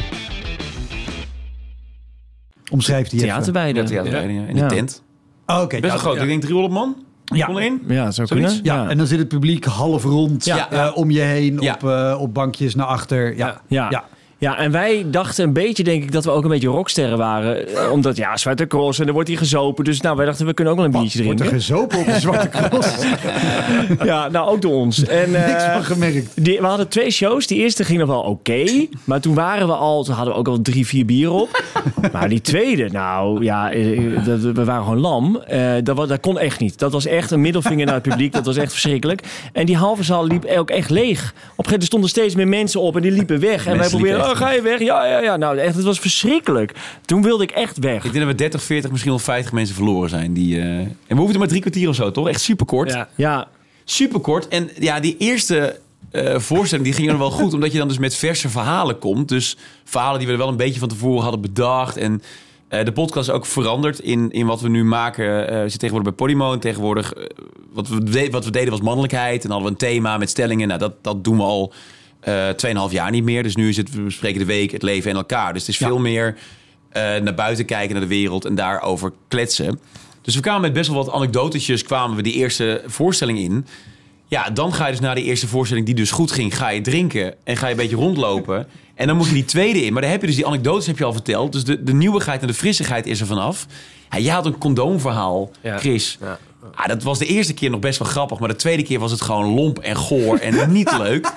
Omschrijf die Theaterweide. In de tent. Oké. Best wel groot. Ik denk 300 man. Kon erin? Ja, zou kunnen. Ja, en dan zit het publiek half rond om je heen op bankjes naar achter. Ja, en wij dachten een beetje, denk ik, dat we ook een beetje rocksterren waren. Omdat, Zwarte Cross en er wordt hier gezopen. Dus wij dachten, we kunnen ook wel een biertje drinken. Wordt er gezopen op de Zwarte Cross? Ja, nou, ook door ons. En, niks van gemerkt. We hadden 2 shows. Die eerste ging nog wel oké. Maar toen hadden we ook al 3-4 bier op. Maar die tweede, we waren gewoon lam. Dat kon echt niet. Dat was echt een middelvinger naar het publiek. Dat was echt verschrikkelijk. En die halve zaal liep ook echt leeg. Op een gegeven moment stonden steeds meer mensen op en die liepen weg. En wij probeerden... ga je weg? Ja. Nou, echt, het was verschrikkelijk. Toen wilde ik echt weg. Ik denk dat we 30, 40, misschien wel 50 mensen verloren zijn. En we hoefden maar 3 kwartier of zo, toch? Echt superkort. Ja. Superkort. En die eerste voorstelling die ging er wel goed. Omdat je dan dus met verse verhalen komt. Dus verhalen die we er wel een beetje van tevoren hadden bedacht. En de podcast is ook veranderd in wat we nu maken. We zitten tegenwoordig bij Podimo. En tegenwoordig, wat we deden was mannelijkheid. En dan hadden we een thema met stellingen. Nou, dat doen we al... 2,5 jaar niet meer. Dus nu is het, we bespreken de week, het leven en elkaar. Dus het is veel meer naar buiten kijken, naar de wereld en daarover kletsen. Dus we kwamen met best wel wat anekdotetjes, kwamen we die eerste voorstelling in. Ja, dan ga je dus na die eerste voorstelling, die dus goed ging, ga je drinken en ga je een beetje rondlopen. En dan moet je die tweede in. Maar dan heb je dus die anekdotes al verteld. Dus de nieuwigheid en de frissigheid is er vanaf. Ja, jij had een condoomverhaal, Chris. Ja. Dat was de eerste keer nog best wel grappig. Maar de tweede keer was het gewoon lomp en goor en niet leuk.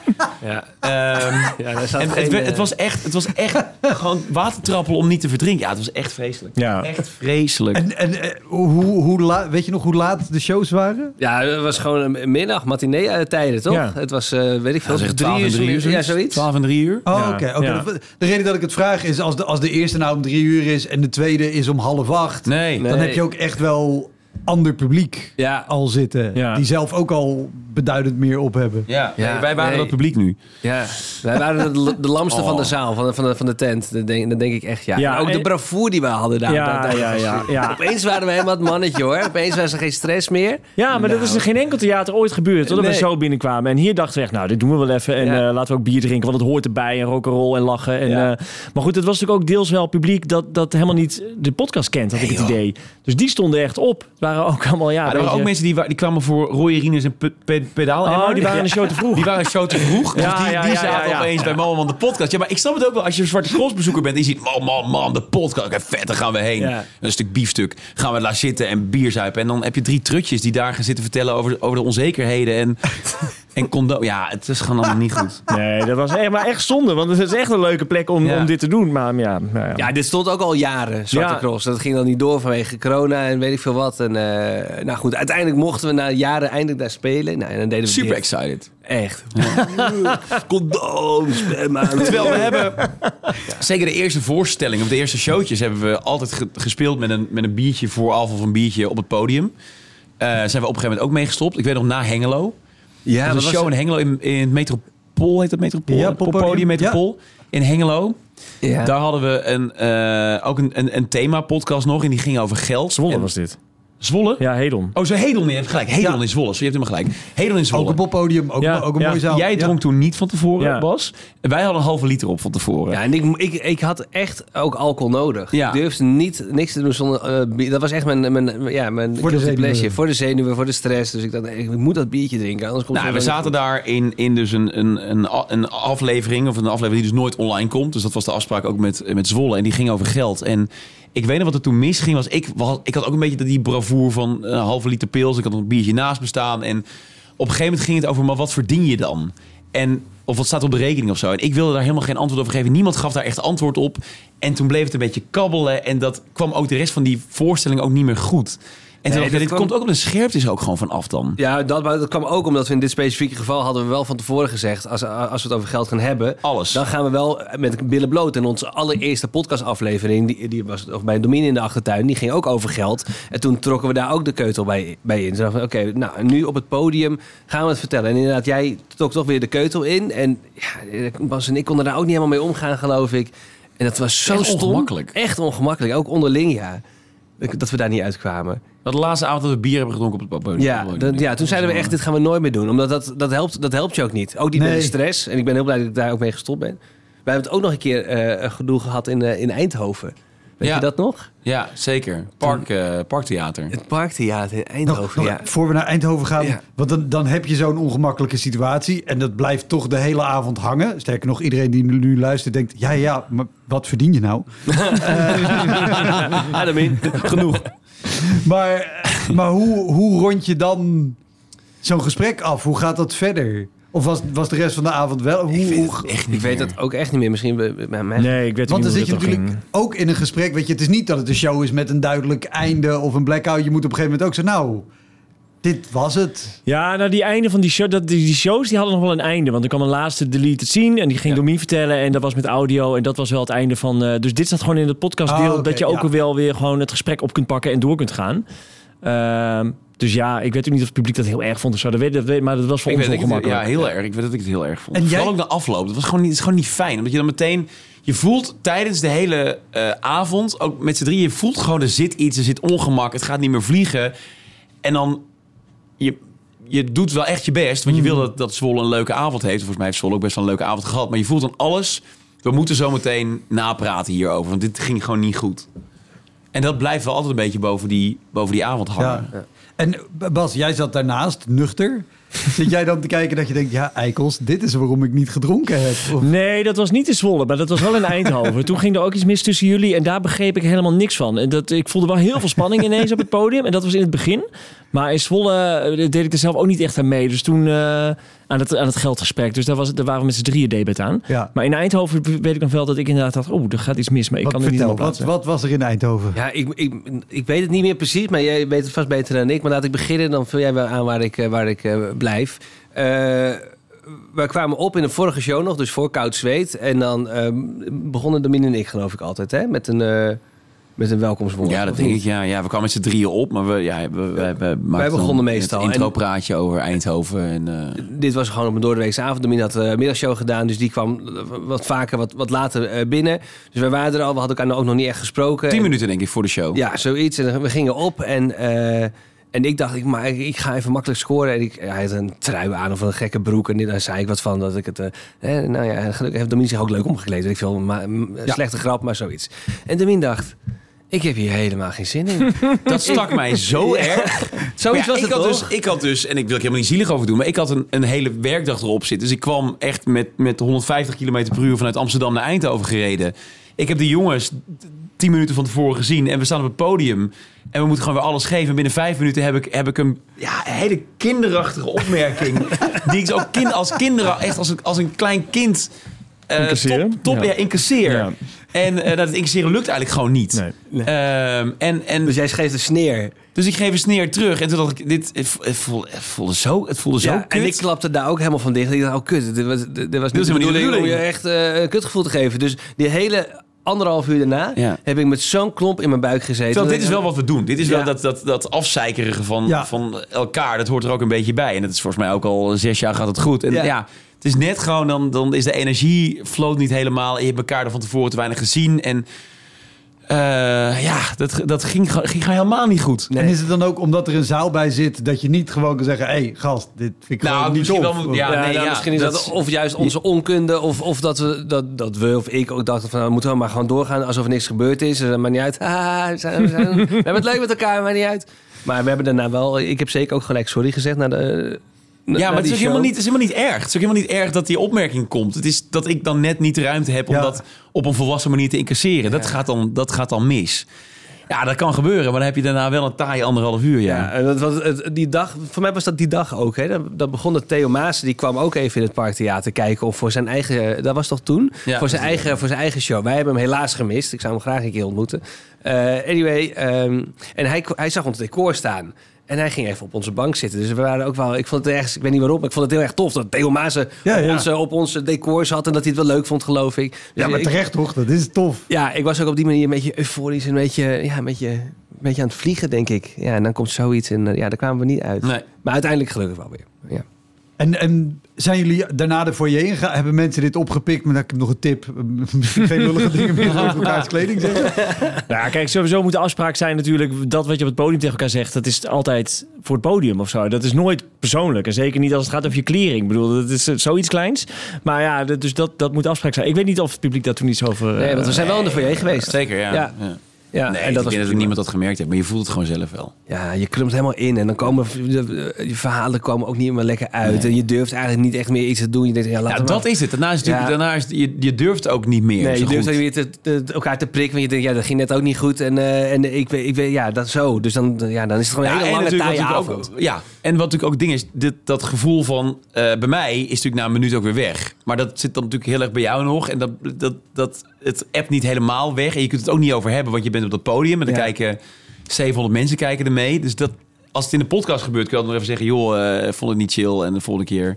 Het was echt gewoon watertrappelen om niet te verdrinken. Ja, het was echt vreselijk. Ja. Echt vreselijk. En weet je nog hoe laat de shows waren? Ja, het was gewoon een middag, matinee tijden, toch? Ja. Het was, weet ik veel, 3 uur. Ja, zoiets. 12 en 3 uur. Oh, oké. Ja. De reden dat ik het vraag is, als de eerste nou om 3 uur is en de tweede is om 7:30. Nee. Dan heb je ook echt wel... ander publiek al zitten. Die zelf ook al beduidend meer op hebben. Ja. Wij waren dat publiek nu. Ja, wij waren de lamste van de zaal, van de tent. Dat denk ik echt, ja. Ook de bravoure die we hadden daar. Ja. Opeens waren we helemaal het mannetje, hoor. Opeens was er geen stress meer. Ja, maar dat is in geen enkel theater ooit gebeurd. Dat we zo binnenkwamen. En hier dachten we echt, nou, dit doen we wel even. En laten we ook bier drinken, want het hoort erbij. En rock'n'roll en lachen. En, maar goed, het was natuurlijk ook deels wel publiek dat helemaal niet de podcast kent, had ik het idee. Dus die stonden echt op. Het waren ook allemaal, er waren ook mensen die kwamen voor Roy Rines en Pedaal. Oh, die waren in de show te vroeg. Die waren een show te vroeg. Dus die zaten opeens bij Man de podcast. Ja, maar ik snap het ook wel. Als je een Zwarte Cross bezoeker bent en je ziet Man de podcast. Oké, vet, dan gaan we heen. Ja. Een stuk biefstuk. Gaan we daar zitten en bier zuipen. En dan heb je 3 trutjes die daar gaan zitten vertellen over de onzekerheden en condoom. Ja, het is gewoon allemaal niet goed. Nee, dat was echt zonde. Want het is echt een leuke plek om dit te doen. Maar ja, dit stond ook al jaren, Zwarte Cross. Dat ging dan niet door vanwege corona en weet ik veel wat. En nou goed, uiteindelijk mochten we na jaren eindelijk daar spelen. Nou, en dan deden we super excited. Echt. Condooms. Terwijl we hebben... Zeker de eerste voorstelling of de eerste showtjes hebben we altijd gespeeld met een biertje vooraf of een biertje op het podium. Zijn we op een gegeven moment ook mee gestopt. Ik weet nog, na Hengelo. Ja, dat was een show in Hengelo in het Metropool, heet dat Metropool? Ja, Poppodium Metropool in Hengelo. Ja. Daar hadden we ook een thema-podcast nog en die ging over geld. Zwolle was dit. Zwolle? Ja, Hedon. Oh, zo Hedon, je hebt gelijk. Hedon Ja. in Zwolle, je hebt helemaal gelijk. Hedon in Zwolle. Ook een poppodium, ook een mooie zaal. Jij dronk toen niet van tevoren, Ja. Bas. En wij hadden een halve liter op van tevoren. Ja, en ik had echt ook alcohol nodig. Ja. Ik durfde niks te doen zonder bier. Dat was echt mijn Voor de zenuwen. pleasure. Voor de zenuwen, voor de stress. Dus ik dacht, ik moet dat biertje drinken. Anders komt Nou, het we wel zaten niet daar in dus een aflevering, of een aflevering die dus nooit online komt. Dus dat was de afspraak ook met Zwolle. En die ging over geld. En ik weet nog wat er toen misging. Ik had ook een beetje die bravoer van een halve liter pils. Ik had nog een biertje naast me staan. En op een gegeven moment ging het over, maar wat verdien je dan? Of wat staat op de rekening of zo. En ik wilde daar helemaal geen antwoord over geven. Niemand gaf daar echt antwoord op. En toen bleef het een beetje kabbelen. En dat kwam ook de rest van die voorstelling ook niet meer goed. En toen dacht ik, dit komt ook op de scherpte is ook gewoon vanaf dan. Ja, dat kwam ook omdat we in dit specifieke geval hadden we wel van tevoren gezegd, als we het over geld gaan hebben, Alles. dan gaan we wel met billen bloot. En onze allereerste podcastaflevering, die was of bij Domine in de achtertuin, die ging ook over geld. En toen trokken we daar ook de keutel bij in. Toen dachten we, oké, nou, nu op het podium gaan we het vertellen. En inderdaad, jij trok toch weer de keutel in. En ja, Bas en ik konden daar ook niet helemaal mee omgaan, geloof ik. En dat was zo Echt stom. ongemakkelijk. Echt ongemakkelijk, ook onderling, ja. Dat we daar niet uitkwamen. Dat de laatste avond dat we bier hebben gedronken op het podium. Ja, toen zeiden we echt, dit gaan we nooit meer doen. Omdat dat helpt je ook niet. Ook niet met de stress. En ik ben heel blij dat ik daar ook mee gestopt ben. Wij hebben het ook nog een keer gedoe gehad in Eindhoven. Weet je dat nog? Ja, zeker. Parktheater. Het Parktheater in Eindhoven, ja. Voor we naar Eindhoven gaan, Ja. want dan heb je zo'n ongemakkelijke situatie en dat blijft toch de hele avond hangen. Sterker nog, iedereen die nu luistert denkt, ja, maar wat verdien je nou? Genoeg. Maar hoe rond je dan zo'n gesprek af? Hoe gaat dat verder? Of was de rest van de avond wel? Ik weet dat ook echt niet meer. Misschien bij mij. Nee, ik weet Want niet dan hoe zit je dat natuurlijk ging. ook in een gesprek. Weet je, het is niet dat het een show is met een duidelijk einde of een blackout. Je moet op een gegeven moment ook zeggen, nou, dit was het. Ja, nou die einde van die show, die shows die hadden nog wel een einde. Want er kwam een laatste deleted scene en die ging Domien vertellen. En dat was met audio en dat was wel het einde van... dus dit zat gewoon in het podcastdeel. oké, dat je ook wel weer gewoon het gesprek op kunt pakken en door kunt gaan. Dus ja, ik weet ook niet of het publiek dat heel erg vond of zo. Maar dat was voor ons ongemakkelijk. Ja, heel erg. Ik weet dat ik het heel erg vond. En Vooral jij- ook de afloop. Het is gewoon niet fijn. Omdat je dan meteen... Je voelt tijdens de hele avond, ook met z'n drieën... Je voelt gewoon, er zit iets, er zit ongemak. Het gaat niet meer vliegen. En dan... Je doet wel echt je best. Want je wil dat Zwolle een leuke avond heeft. Volgens mij heeft Zwolle ook best wel een leuke avond gehad. Maar je voelt dan alles... We moeten zo meteen napraten hierover. Want dit ging gewoon niet goed. En dat blijft wel altijd een beetje boven die avond hangen. Ja. En Bas, jij zat daarnaast, nuchter. Zit jij dan te kijken dat je denkt, ja, eikels, dit is waarom ik niet gedronken heb? Of... Nee, dat was niet in Zwolle, maar dat was wel in Eindhoven. Toen ging er ook iets mis tussen jullie en daar begreep ik helemaal niks van. En ik voelde wel heel veel spanning ineens op het podium en dat was in het begin. Maar in Zwolle deed ik er zelf ook niet echt aan mee. Dus toen aan het geldgesprek, dus daar waren we met z'n drieën debet aan. Ja. Maar in Eindhoven weet ik nog wel dat ik inderdaad dacht, er gaat iets mis, maar ik kan er niet op plaatsen. Wat was er in Eindhoven? Ja, ik weet het niet meer precies, maar jij weet het vast beter dan ik. Maar laat ik beginnen, dan vul jij wel aan waar ik blijf. We kwamen op in een vorige show nog, dus voor Koud Zweet. En dan begonnen Domien en ik, geloof ik altijd, hè? Met een welkomstwoord. Ja, dat denk ik. Ja, we kwamen met z'n drieën op, maar we begonnen meestal. Het intropraatje over Eindhoven. En, Dit was gewoon op een doordeweekse avond. Domien had een middagshow gedaan, dus die kwam wat vaker, wat later binnen. Dus we waren er al, we hadden elkaar ook nog niet echt gesproken. 10 minuten denk ik voor de show. Ja, zoiets. En we gingen op en ik dacht, ik ga even makkelijk scoren. En hij had een trui aan of een gekke broek. En daar zei ik wat van. Dat ik het, nou ja, gelukkig heeft Domien zich ook leuk omgekleed. Ik veel, slechte grap, maar zoiets. En Domien dacht, ik heb hier helemaal geen zin in. Dat stak mij zo erg. Zoiets was het toch? Ik had dus, en ik wil er helemaal niet zielig over doen... maar ik had een hele werkdag erop zitten. Dus ik kwam echt met 150 km per uur... vanuit Amsterdam naar Eindhoven gereden. Ik heb de jongens 10 minuten van tevoren gezien... en we staan op het podium... en we moeten gewoon weer alles geven. En binnen 5 minuten heb ik een hele kinderachtige opmerking... die ik zo echt als een klein kind... Incasseren? incasseer. Ja. En dat incasseren lukt eigenlijk gewoon niet. Nee. Dus jij schreef de sneer. Dus ik geef een sneer terug. En toen dacht ik, het voelde zo kut. En ik klapte daar ook helemaal van dicht. Ik dacht, dit was niet de bedoeling om je echt een kutgevoel te geven. Dus die hele 1,5 uur daarna heb ik met zo'n klomp in mijn buik gezeten. Terwijl dit is wel wat we doen. Dit is wel dat afzeikerigen van elkaar. Dat hoort er ook een beetje bij. En dat is volgens mij ook al 6 jaar gaat het goed. En het is net gewoon, dan is de energie floot niet helemaal. En je hebt elkaar er van tevoren te weinig gezien. En Dat ging helemaal niet goed. Nee. En is het dan ook omdat er een zaal bij zit dat je niet gewoon kan zeggen, hé gast, dit vind ik gewoon niet tof? Misschien is dat of juist onze onkunde of dat we of ik ook dachten van moeten we maar gewoon doorgaan alsof er niks gebeurd is. Dat maakt niet uit. We hebben het leuk met elkaar, maakt niet uit. Maar we hebben daarna wel, ik heb zeker ook gelijk sorry gezegd naar de... Ja, maar het is helemaal niet erg. Het is ook helemaal niet erg dat die opmerking komt. Het is dat ik dan net niet de ruimte heb om dat op een volwassen manier te incasseren. Ja. Dat gaat dan mis. Ja, dat kan gebeuren, maar dan heb je daarna wel een taai 1,5 uur. Ja, en dat was die dag. Voor mij was dat die dag ook. Hè? Dat begon dat Theo Maassen, die kwam ook even in het Parktheater kijken of voor zijn eigen. Dat was toch toen? Ja, voor zijn eigen show. Wij hebben hem helaas gemist. Ik zou hem graag een keer ontmoeten. Anyway, en hij zag ons decor staan. En hij ging even op onze bank zitten. Dus we waren ook wel... Ik vond het ergens... Ik weet niet waarom, maar ik vond het heel erg tof... dat Theo Maassen op onze decor zat... en dat hij het wel leuk vond, geloof ik. Dus maar terecht toch? Dat is tof. Ja, ik was ook op die manier een beetje euforisch... en een beetje aan het vliegen, denk ik. Ja, en dan komt zoiets en daar kwamen we niet uit. Nee. Maar uiteindelijk gelukkig wel weer. Ja. En zijn jullie daarna de foyer ingegaan? Hebben mensen dit opgepikt? Maar ik heb nog een tip. Geen lullige dingen meer over elkaars kleding zeggen. Ja, kijk, sowieso moet de afspraak zijn natuurlijk... dat wat je op het podium tegen elkaar zegt... dat is altijd voor het podium of zo. Dat is nooit persoonlijk. En zeker niet als het gaat over je klering. Ik bedoel, dat is zoiets kleins. Maar ja, dus dat moet de afspraak zijn. Ik weet niet of het publiek daar toen iets over... Nee, want we zijn wel in de foyer geweest. Zeker, ja. Ja, nee, en dat ik denk dat niemand dat gemerkt heeft, maar je voelt het gewoon zelf wel. Ja, je krumpt helemaal in en dan komen je verhalen komen ook niet meer lekker uit. Nee. En je durft eigenlijk niet echt meer iets te doen. Je denkt, dat is het. Daarna is je durft ook niet meer. Nee, je durft ook niet elkaar te prikken, want je denkt, dat ging net ook niet goed. En ik weet, dat zo. Dus dan is het gewoon een hele lange taaie avond. En wat natuurlijk ook ding is, dat gevoel van, bij mij is natuurlijk na een minuut ook weer weg. Maar dat zit dan natuurlijk heel erg bij jou nog. En dat het appt niet helemaal weg. En je kunt het ook niet over hebben, want je bent op dat podium. En dan kijken 700 mensen kijken ermee. Dus als het in de podcast gebeurt, kun je altijd nog even zeggen... joh, vond het niet chill en de volgende keer...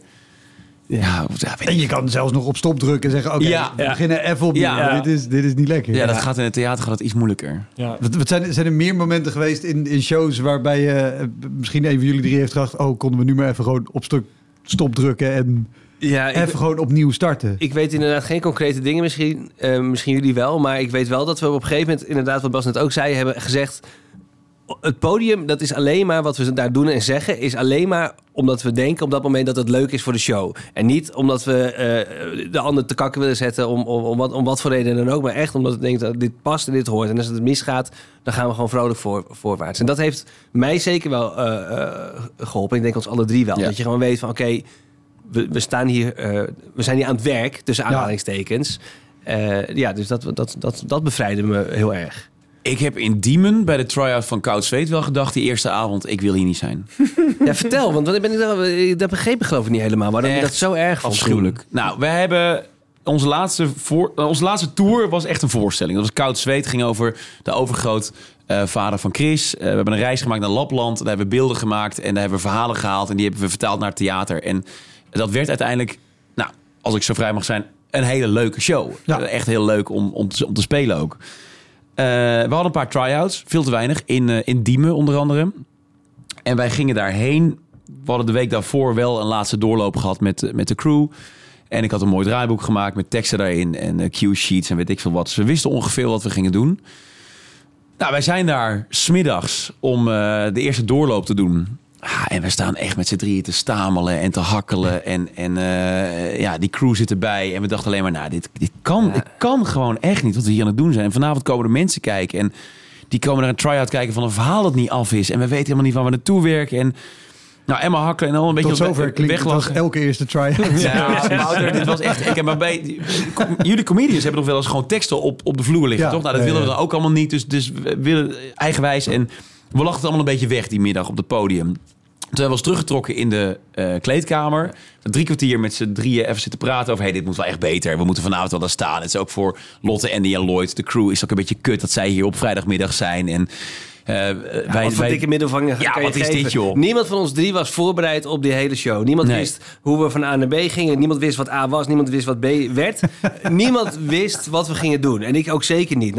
En je kan zelfs nog op stop drukken en zeggen... oké, we beginnen even opnieuw. Ja. Dit is niet lekker. Ja, dat gaat in het theater gaat iets moeilijker. Ja. Wat zijn er meer momenten geweest in shows... waarbij misschien een van jullie 3 heeft gedacht... konden we nu maar even gewoon op stop drukken... en even gewoon opnieuw starten. Ik weet inderdaad geen concrete dingen misschien. Misschien jullie wel. Maar ik weet wel dat we op een gegeven moment... inderdaad, wat Bas net ook zei, hebben gezegd... het podium, dat is alleen maar wat we daar doen en zeggen... is alleen maar omdat we denken op dat moment dat het leuk is voor de show. En niet omdat we de ander te kakken willen zetten... om wat voor reden dan ook. Maar echt omdat we denken dat dit past en dit hoort. En als het misgaat, dan gaan we gewoon vrolijk voorwaarts. En dat heeft mij zeker wel geholpen. Ik denk ons alle 3 wel. Ja. Dat je gewoon weet van oké, we staan hier... we zijn hier aan het werk, tussen aanhalingstekens. Dus dat bevrijdde me heel erg. Ik heb in Diemen bij de try-out van Koud Zweet wel gedacht... die eerste avond, ik wil hier niet zijn. Ja, vertel, want dat begreep ik geloof ik niet helemaal. Maar dat je dat zo erg vond. Afschuwelijk. Nou, we hebben... Onze laatste tour was echt een voorstelling. Dat was Koud Zweet, ging over de overgrootvader van Chris. We hebben een reis gemaakt naar Lapland. Daar hebben we beelden gemaakt en daar hebben we verhalen gehaald. En die hebben we vertaald naar het theater. En dat werd uiteindelijk, als ik zo vrij mag zijn, een hele leuke show. Ja. Echt heel leuk om te spelen ook. We hadden een paar try-outs, veel te weinig, in Diemen onder andere. En wij gingen daarheen. We hadden de week daarvoor wel een laatste doorloop gehad met de crew. En ik had een mooi draaiboek gemaakt met teksten daarin en cue-sheets en weet ik veel wat. Dus we wisten ongeveer wat we gingen doen. Nou, wij zijn daar 's middags om de eerste doorloop te doen. En we staan echt met z'n 3 te stamelen en te hakkelen. En die crew zit erbij. En we dachten alleen maar, dit kan gewoon echt niet wat we hier aan het doen zijn. En vanavond komen er mensen kijken. En die komen naar een try-out kijken van een verhaal dat niet af is. En we weten helemaal niet waar we naartoe werken. En Emma hakkelen en al een beetje... Tot zover klinkt het als elke eerste try-out. Ja, dit was echt... jullie comedians hebben nog wel eens gewoon teksten op de vloer liggen, toch? Nou, dat willen we dan ook allemaal niet. Dus we willen eigenwijs. En we lachten het allemaal een beetje weg die middag op het podium. Toen hebben we ons teruggetrokken in de kleedkamer. 3 kwartier met z'n 3 even zitten praten over... dit moet wel echt beter. We moeten vanavond wel daar staan. Het is ook voor Lotte, Andy en Lloyd. De crew is ook een beetje kut dat zij hier op vrijdagmiddag zijn. En wat voor dikke middelvinger kan je wat geven? Is dit, joh? Niemand van ons 3 was voorbereid op die hele show. Niemand wist hoe we van A naar B gingen. Niemand wist wat A was. Niemand wist wat B werd. Niemand wist wat we gingen doen. En ik ook zeker niet.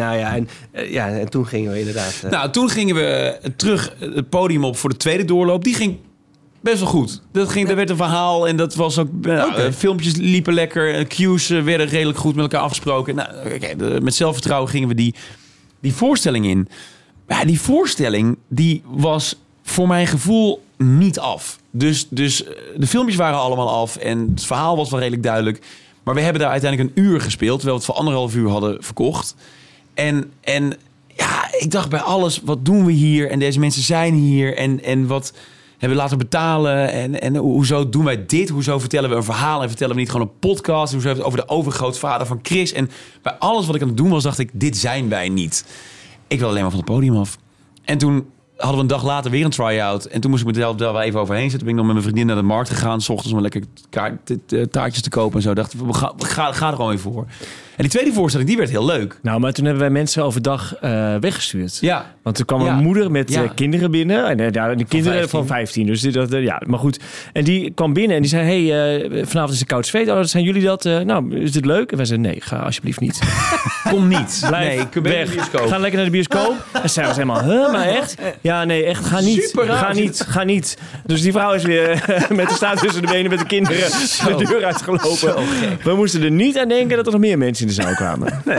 En toen gingen we inderdaad... toen gingen we terug het podium op voor de tweede doorloop. Die ging best wel goed. Er werd een verhaal en dat was ook... filmpjes liepen lekker. Cues werden redelijk goed met elkaar afgesproken. Met zelfvertrouwen gingen we die die voorstelling in. Ja, die voorstelling die was voor mijn gevoel niet af. Dus de filmpjes waren allemaal af en het verhaal was wel redelijk duidelijk. Maar we hebben daar uiteindelijk een uur gespeeld, terwijl we het voor 1,5 uur hadden verkocht. En ja, ik dacht bij alles, wat doen we hier? En deze mensen zijn hier en wat hebben we laten betalen? En hoezo doen wij dit? Hoezo vertellen we een verhaal en vertellen we niet gewoon een podcast? Hoezo hebben we het over de overgrootvader van Chris? En bij alles wat ik aan het doen was, dacht ik, dit zijn wij niet. Ik wil alleen maar van het podium af. En toen hadden we een dag later weer een try-out. En toen moest ik mezelf daar wel even overheen zetten. Toen ben ik nog met mijn vriendin naar de markt gegaan. 's Ochtends om lekker taartjes te kopen en zo. Dacht, ga er gewoon weer voor. En die tweede voorstelling, die werd heel leuk. Nou, maar toen hebben wij mensen overdag weggestuurd. Ja. Want toen kwam een moeder met kinderen binnen. En de kinderen van 15. Dus maar goed. En die kwam binnen en die zei... Hey, vanavond is het koud zweet. Oh, zijn jullie dat? Nou, is dit leuk? En wij zeiden, nee, ga alsjeblieft niet. Kom niet. Blijf weg. Ga lekker naar de bioscoop. En zij was helemaal, maar echt? Ja, nee, echt, ga niet. Ga niet. Dus die vrouw is weer met de staart tussen de benen met de kinderen de deur uitgelopen. We moesten er niet aan denken dat er nog meer mensen in de zaal kwamen. Nee.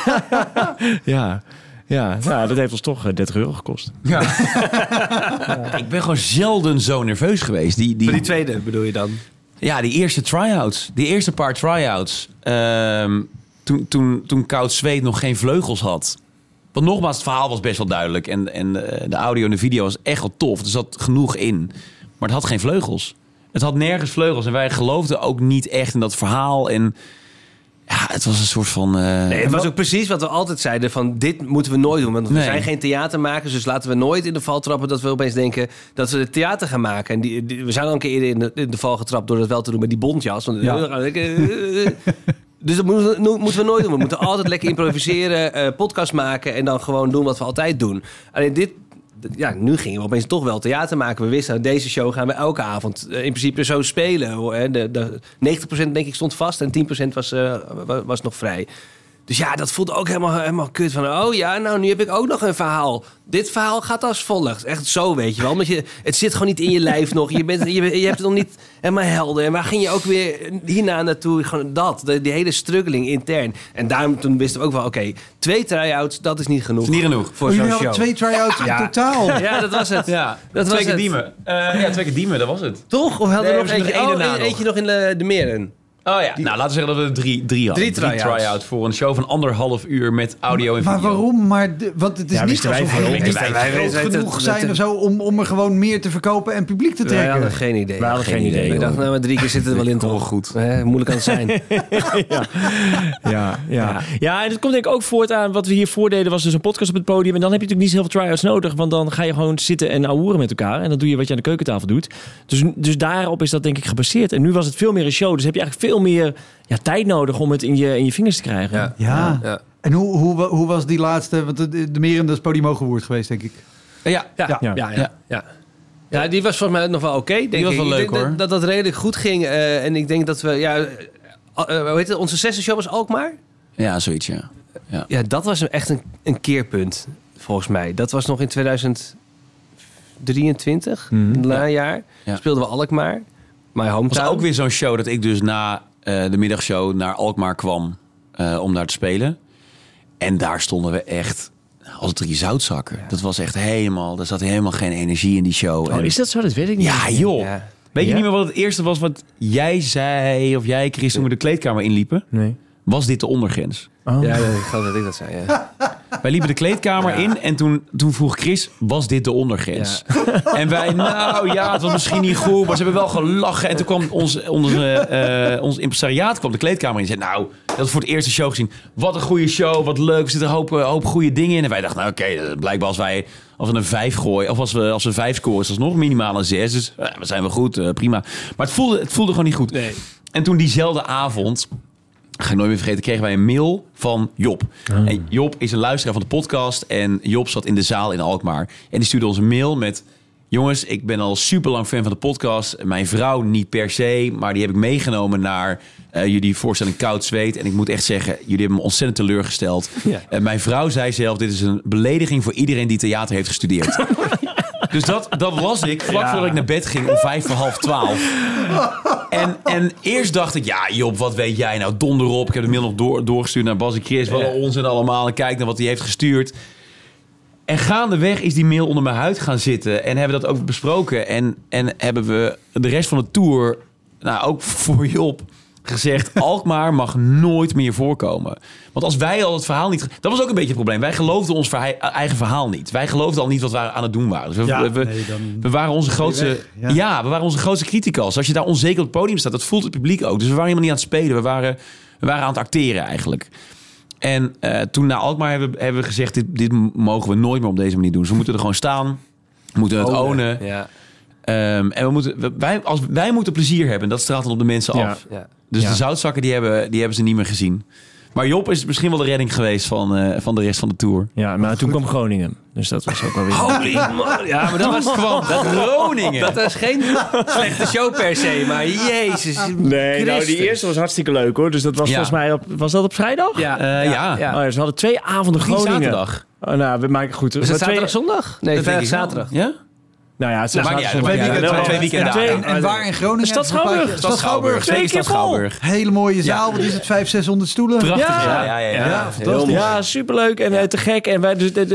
Ja, dat heeft ons toch €30 gekost. Ja. Ik ben gewoon zelden zo nerveus geweest. Maar die tweede bedoel je dan? Ja, die eerste try-outs. Die eerste paar try-outs. Toen Koud Zweet nog geen vleugels had. Want nogmaals, het verhaal was best wel duidelijk. En de audio en de video was echt wel tof. Er zat genoeg in. Maar het had geen vleugels. Het had nergens vleugels. En wij geloofden ook niet echt in dat verhaal. En ja, het was een soort van... Nee, het was ook precies wat we altijd zeiden. Van dit moeten we nooit doen. Want we zijn geen theatermakers. Dus laten we nooit in de val trappen dat we opeens denken dat we het theater gaan maken. En we zijn al een keer eerder in de val getrapt door dat wel te doen met die bontjas. Want, dus dat moeten we nooit doen. We moeten altijd lekker improviseren, podcast maken en dan gewoon doen wat we altijd doen. Alleen nu gingen we opeens toch wel theater maken. We wisten, deze show gaan we elke avond in principe zo spelen. De 90% denk ik stond vast en 10% was nog vrij. Dus ja, dat voelde ook helemaal kut. Van, oh ja, nou nu heb ik ook nog een verhaal. Dit verhaal gaat als volgt. Echt zo, weet je wel. Omdat het zit gewoon niet in je lijf nog. Je hebt het nog niet helemaal helder. En waar ging je ook weer hierna naartoe? Gewoon die hele struggling intern. En daarom toen wisten we ook wel, oké, 2 try-outs, dat is niet genoeg. Is niet genoeg. Voor zo'n show. 2 try-outs in totaal. Ja, dat was het. Ja, dat 2 keer Diemen. 2 keer Diemen, dat was het. Toch? Of hadden we nog eentje? Eentje nog in de Meren? Oh ja, nou laten we zeggen dat we 3 hadden. 3 try-outs voor een show van 1,5 uur met audio en video. Maar waarom? Want het is niet alsof wij groot genoeg zijn of zo om er gewoon meer te verkopen en publiek te trekken. Wij hadden geen idee. Wij hadden geen idee. Ik dacht, nou, maar 3 keer zitten er wel in toch. Goed. Moeilijk kan het zijn. Ja, en dat komt denk ik ook voort aan wat we hier voordeden was dus een podcast op het podium. En dan heb je natuurlijk niet zoveel try-outs nodig. Want dan ga je gewoon zitten en ouwehoeren met elkaar. En dan doe je wat je aan de keukentafel doet. Dus daarop is dat denk ik gebaseerd. En nu was het veel meer een show. Dus heb je eigenlijk veel meer tijd nodig om het in je vingers te krijgen. Ja. En hoe was die laatste? Want de Meren is Podimo gewoerd geweest, denk ik. Ja, die was volgens mij nog wel oké. Die was wel leuk, hoor. Dat redelijk goed ging. En ik denk dat we... hoe heet het? Onze 6e show was Alkmaar? Ja, zoiets, Ja, dat was echt een keerpunt, volgens mij. Dat was nog in 2023, een najaar. Ja. Speelden we Alkmaar. My hometown. Het was ook weer zo'n show dat ik dus na de middagshow naar Alkmaar kwam om daar te spelen. En daar stonden we echt als 3 zoutzakken. Dat was echt helemaal... Er zat helemaal geen energie in die show. Oh, is dat zo? Dat weet ik niet. Ja, joh. Ja. Weet je niet meer wat het eerste was wat jij zei... of jij, Chris, toen we de kleedkamer inliepen? Nee. Was dit de ondergrens? Oh. Ja, ik geloof dat ik dat zei, ja. Wij liepen de kleedkamer in en toen vroeg Chris, was dit de ondergrens? Ja. En wij, het was misschien niet goed, maar ze hebben wel gelachen. En toen kwam ons impresariaat kwam de kleedkamer in en zei, dat is voor het eerste show gezien. Wat een goede show, wat leuk, er zitten een hoop goede dingen in. En wij dachten, blijkbaar als we een 5 gooien, of als we 5 scoren, is dat nog minimaal een 6. Dus we zijn wel goed, prima. Maar het voelde gewoon niet goed. Nee. En toen diezelfde avond... Ga ik nooit meer vergeten, kregen wij een mail van Job. Oh. En Job is een luisteraar van de podcast. En Job zat in de zaal in Alkmaar. En die stuurde ons een mail met... Jongens, ik ben al super lang fan van de podcast. Mijn vrouw niet per se, maar die heb ik meegenomen naar jullie voorstelling Koud Zweet. En ik moet echt zeggen, jullie hebben me ontzettend teleurgesteld. Ja. Mijn vrouw zei zelf, dit is een belediging voor iedereen die theater heeft gestudeerd. Dus dat las ik vlak voordat ik naar bed ging om 11:55. En eerst dacht ik, Job, wat weet jij nou? Donder op. Ik heb de mail nog doorgestuurd naar Bas en Chris. Wat onzin allemaal. En kijk naar wat hij heeft gestuurd. En gaandeweg is die mail onder mijn huid gaan zitten. En hebben we dat ook besproken. En hebben we de rest van de tour, ook voor Job, gezegd... Alkmaar mag nooit meer voorkomen. Want als wij al het verhaal niet... Dat was ook een beetje het probleem. Wij geloofden ons eigen verhaal niet. Wij geloofden al niet wat we aan het doen waren. Dus we waren onze grootste... Ja, we waren onze grootste criticals. Als je daar onzeker op het podium staat, dat voelt het publiek ook. Dus we waren helemaal niet aan het spelen. We waren aan het acteren eigenlijk. En toen naar Alkmaar hebben we gezegd... Dit mogen we nooit meer op deze manier doen. Dus we moeten er gewoon staan. We moeten het ownen. Ja. En wij moeten plezier hebben. Dat straalt dan op de mensen af. Ja. Dus de zoutzakken die hebben ze niet meer gezien. Maar Job is misschien wel de redding geweest van de rest van de tour. Ja, maar toen kwam Groningen. Dus dat was ook wel weer... Holy man. Ja, maar dat was gewoon... Groningen. Dat was geen slechte show per se, maar jezus. Nee, die eerste was hartstikke leuk hoor. Dus dat was volgens mij was dat op vrijdag? Ja. Oh, dus we hadden 2 avonden Groningen. Zaterdag. We maken goed. Was het zaterdag, zondag? Nee, vrijdag, zaterdag. Ja? Nou ja, het twee weekenden. En waar in Groningen? Stad Schouwburg. 2 keer vol. Hele mooie zaal. Wat is het? 500-600 stoelen? Prachtig. Ja, fantastisch. Ja, superleuk en te gek. En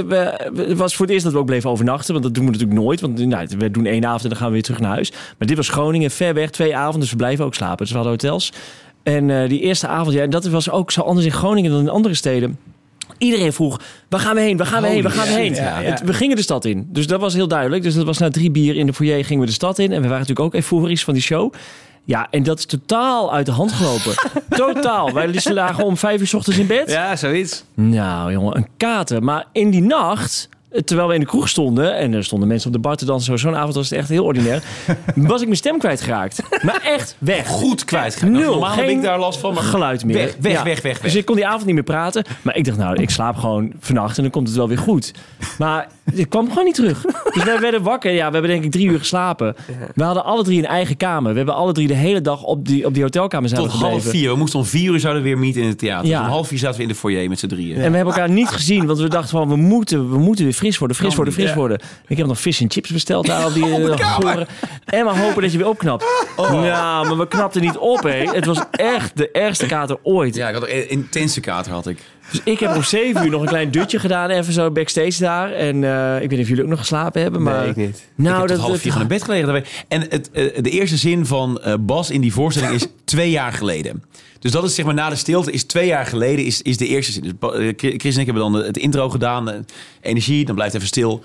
het was voor het eerst dat we ook bleven overnachten. Want dat doen we natuurlijk nooit. Want we doen 1 avond en dan gaan we weer terug naar huis. Maar dit was Groningen, ver weg, 2 avonden. Dus we blijven ook slapen. Dus we hadden hotels. En die eerste avond, en dat was ook zo anders in Groningen dan in andere steden. Iedereen vroeg, waar gaan we heen? Waar gaan we heen? Ja. We gingen de stad in. Dus dat was heel duidelijk. Dus dat was na 3 bier in de foyer gingen we de stad in. En we waren natuurlijk ook euforisch van die show. Ja, en dat is totaal uit de hand gelopen. Totaal. Wij lagen om 5 uur 's ochtends in bed. Ja, zoiets. Nou, jongen, een kater. Maar in die nacht... Terwijl we in de kroeg stonden... en er stonden mensen op de bar te dansen... zo'n avond was het echt heel ordinair... was ik mijn stem kwijtgeraakt. Maar echt weg. Goed kwijtgeraakt. Normaal heb ik daar last van. Maar geluid meer. Weg. Dus ik kon die avond niet meer praten. Maar ik dacht, ik slaap gewoon vannacht... en dan komt het wel weer goed. Maar ik kwam gewoon niet terug. Dus wij werden wakker. Ja, we hebben denk ik 3 uur geslapen. We hadden alle 3 een eigen kamer. We hebben alle 3 de hele dag op die hotelkamer zijn tot gebleven. 3:30. We moesten om 4 uur zouden we weer meeten in het theater. Ja. Dus om 3:30 zaten we in de foyer met z'n 3. En we hebben elkaar niet gezien. Want we dachten van, we moeten weer fris worden. Ik heb nog vis en chips besteld daar op die goren. En maar hopen dat je weer opknapt. Nou, maar we knapten niet op, hè. Het was echt de ergste kater ooit. Ja, ik had een intense kater, had ik. Dus ik heb om 7 uur nog een klein dutje gedaan. Even zo backstage daar. En ik weet niet of jullie ook nog geslapen hebben. Maar... Nee, ik niet. Nou, ik heb tot 3:30 gewoon in bed gelegen. En de eerste zin van Bas in die voorstelling is 2 jaar geleden. Dus dat is zeg maar na de stilte, is 2 jaar geleden is de eerste zin. Dus Chris en ik hebben dan het intro gedaan. Energie, dan blijft even stil.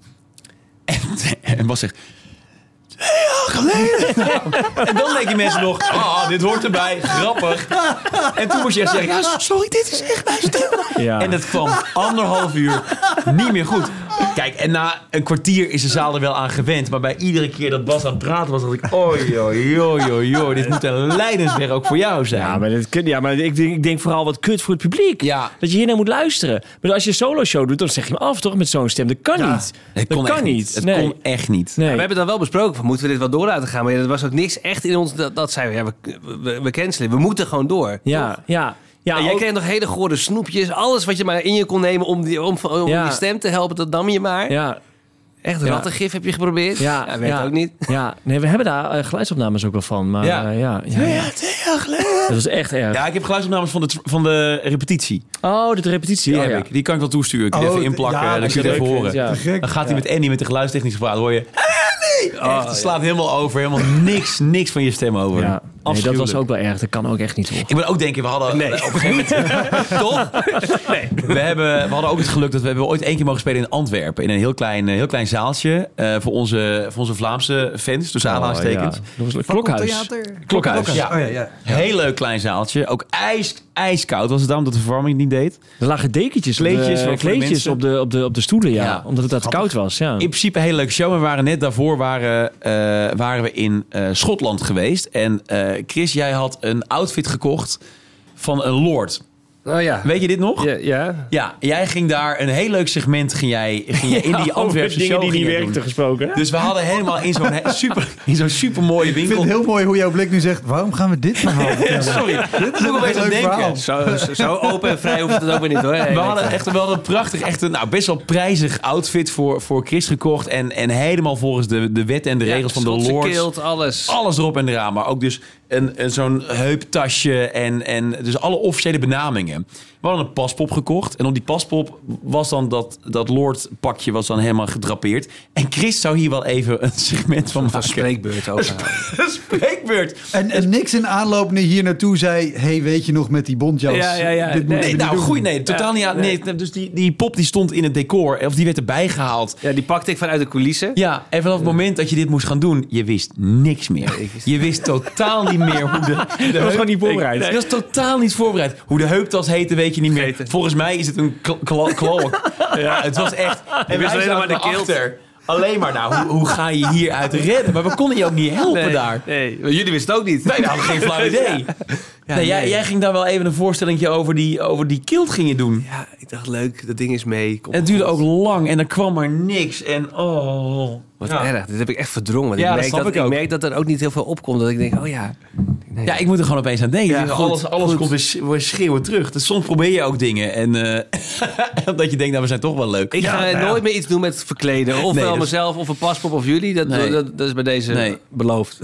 En Bas zegt... 2 jaar geleden. En dan denk je mensen nog... dit hoort erbij. Grappig. En toen moest je echt zeggen... Ja, sorry, dit is echt mijn stem. Ja. En het kwam 1,5 uur niet meer goed. Kijk, en na een kwartier is de zaal er wel aan gewend. Maar bij iedere keer dat Bas aan het praten was... dacht ik... Oei. Dit moet een lijdensweg ook voor jou zijn. Maar ik denk vooral wat kut voor het publiek. Ja. Dat je hier naar moet luisteren. Maar als je een solo show doet... dan zeg je me af toch met zo'n stem. Dat kan niet. Het kon echt niet. Nee. We hebben dan wel besproken... moeten we dit wel door laten gaan? Maar er was ook niks echt in ons dat zei... we cancelen. We moeten gewoon door. Ja. En jij kreeg nog hele gore snoepjes. Alles wat je maar in je kon nemen om die stem te helpen. Dat nam je maar. Ja. Echt rattengif heb je geprobeerd? Ja, weet ook niet. Ja, nee, we hebben daar geluidsopnames ook wel van. Maar 2 jaar geleden. Dat was echt erg. Ja, ik heb geluidsopnames van de repetitie. Oh, de repetitie. Die heb ik. Die kan ik wel toesturen. Ik kan even inplakken. Dan kun je het even horen. Ja. Dan gaat hij met Andy met de geluidstechnische praat. hoor je... Het slaat helemaal over. Helemaal niks van je stem over. Ja. Nee, dat was ook wel erg. Dat kan ook echt niet. Hoor. Ik moet ook denken, we hadden op een gegeven moment... Toch? Nee. We hadden ook het geluk dat we ooit 1 keer mogen spelen in Antwerpen. In een heel klein zaaltje. Voor onze Vlaamse fans. Tussen aanhalingstekens. Dat was een Klokhuis. Ja. Heel leuk klein zaaltje. Ook ijskoud was het dan, omdat de verwarming het niet deed. Er lagen dekentjes, kleedjes op de stoelen. Ja. Omdat het te koud was. Ja. In principe een hele leuke show. We waren net daarvoor waren we in Schotland geweest. En Chris, jij had een outfit gekocht van een lord. Oh ja. Weet je dit nog? Ja. Ja, jij ging daar een heel leuk segment ging jij in die Antwerpse show die niet werkten gesproken. Dus we hadden helemaal in zo'n super mooie winkel. Ik vind het heel mooi hoe jouw blik nu zegt, waarom gaan we dit verhaal vertellen? Sorry, dit is ook een leuk verhaal. Zo open en vrij hoeft het ook weer niet hoor. We hadden wel een prachtig, best wel prijzig outfit voor Chris gekocht. En helemaal volgens de wetten en de regels van de lords. Kilt, alles. Alles erop en eraan. Maar ook dus zo'n heuptasje en dus alle officiële benamingen. We hadden een paspop gekocht. En op die paspop was dan dat Lord-pakje was dan helemaal gedrapeerd. En Chris zou hier wel even een segment van maken. Een spreekbeurt ook. Een spreekbeurt. En niks in aanloop naar hier naartoe zei... hey, weet je nog met die bontjas? Ja. Dit moeten we niet doen. Totaal niet aan. Nee, dus die pop die stond in het decor. Of die werd erbij gehaald. Ja, die pakte ik vanuit de coulissen. Ja, en vanaf het moment dat je dit moest gaan doen... je wist niks meer. Je wist totaal niet meer hoe de... Dat was gewoon niet voorbereid. Je was totaal niet voorbereid. Hoe de heuptas heette, weet je niet meer. Volgens mij is het een klok. Ja, het was echt... En wist alleen maar de kilt. achter. Alleen maar, nou, hoe ga je hieruit redden? Maar we konden je ook niet helpen daar. Nee, jullie wisten het ook niet. Nee, we hadden geen flauw idee. Jij ging daar wel even een voorstellingje over die kilt gingen doen. Ja, ik dacht leuk, dat ding is mee. En het duurde ook lang en er kwam maar niks. En Wat erg, dit heb ik echt verdrongen. Want Ja, ik merk dat er ook niet heel veel opkomt. Dat ik denk, Nee. Ja, ik moet er gewoon opeens aan denken. Ja, goed, alles goed. komt weer schreeuwen terug. Dus soms probeer je ook dingen. En dat je denkt, nou, we zijn toch wel leuk. Ik ga nooit meer iets doen met verkleden. Ofwel dat is- mezelf, of een paspop, of jullie. Dat is bij deze beloofd.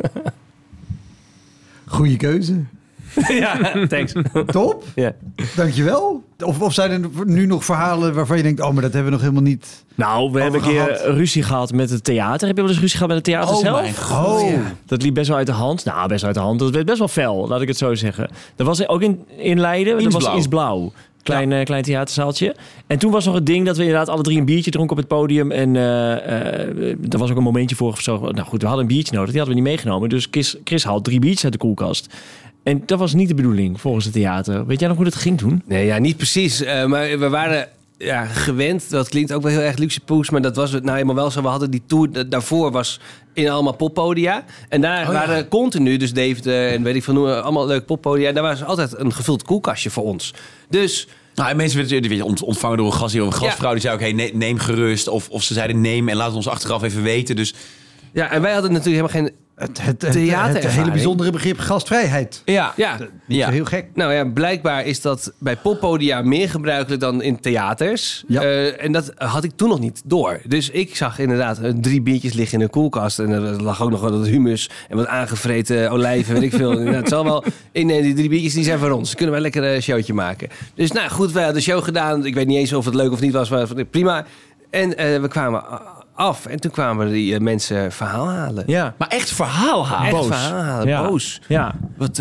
Goeie keuze. Ja, thanks. Top. Ja. Dankjewel. Of zijn er nu nog verhalen waarvan je denkt... oh, maar dat hebben we nog helemaal niet... Nou, we hebben een keer gehad. ruzie gehad met het theater. Heb je wel eens ruzie gehad met het theater zelf? mijn god. Oh, Dat liep best wel uit de hand. Nou, best wel uit de hand. Dat werd best wel fel, laat ik het zo zeggen. Dat was ook in Leiden. Dat was Insblauw. Insblauw. Klein theaterzaaltje. En toen was nog het ding dat we inderdaad alle 3 een biertje dronken op het podium. En er was ook een momentje voor of zo. Nou goed, we hadden een biertje nodig. Die hadden we niet meegenomen. Dus Chris haalt 3 biertjes uit de koelkast. En dat was niet de bedoeling volgens het theater. Weet jij nog hoe dat ging toen? Nee, ja, niet precies. Maar we waren gewend. Dat klinkt ook wel heel erg luxe poes. Maar dat was het nou helemaal wel zo. We hadden die tour daarvoor was in allemaal poppodia. En daar waren continu, dus Deventer en weet ik veel, allemaal leuke poppodia. En daar was altijd een gevuld koelkastje voor ons. Dus... Nou, en mensen werden ontvangen door een gastvrouw. Die zei ook, hey, neem gerust. Of ze zeiden neem en laat het ons achteraf even weten. Dus Ja, en wij hadden natuurlijk helemaal geen het theaterervaring. hele bijzondere begrip gastvrijheid. ja. Niet zo heel gek. Nou ja, blijkbaar is dat bij poppodia meer gebruikelijk dan in theaters. Ja. En dat had ik toen nog niet door. Dus ik zag inderdaad 3 biertjes liggen in een koelkast. En er lag ook nog wat humus en wat aangevreten olijven, weet ik veel. Nou, het zal wel... Nee, die 3 biertjes die zijn voor ons. Dan kunnen wij lekker een showtje maken. Dus nou goed, wij hadden de show gedaan. Ik weet niet eens of het leuk of niet was, maar prima. En we kwamen af. En toen kwamen die mensen verhaal halen. Ja. Maar echt verhaal halen. Echt boos. verhaal halen, boos. Ja.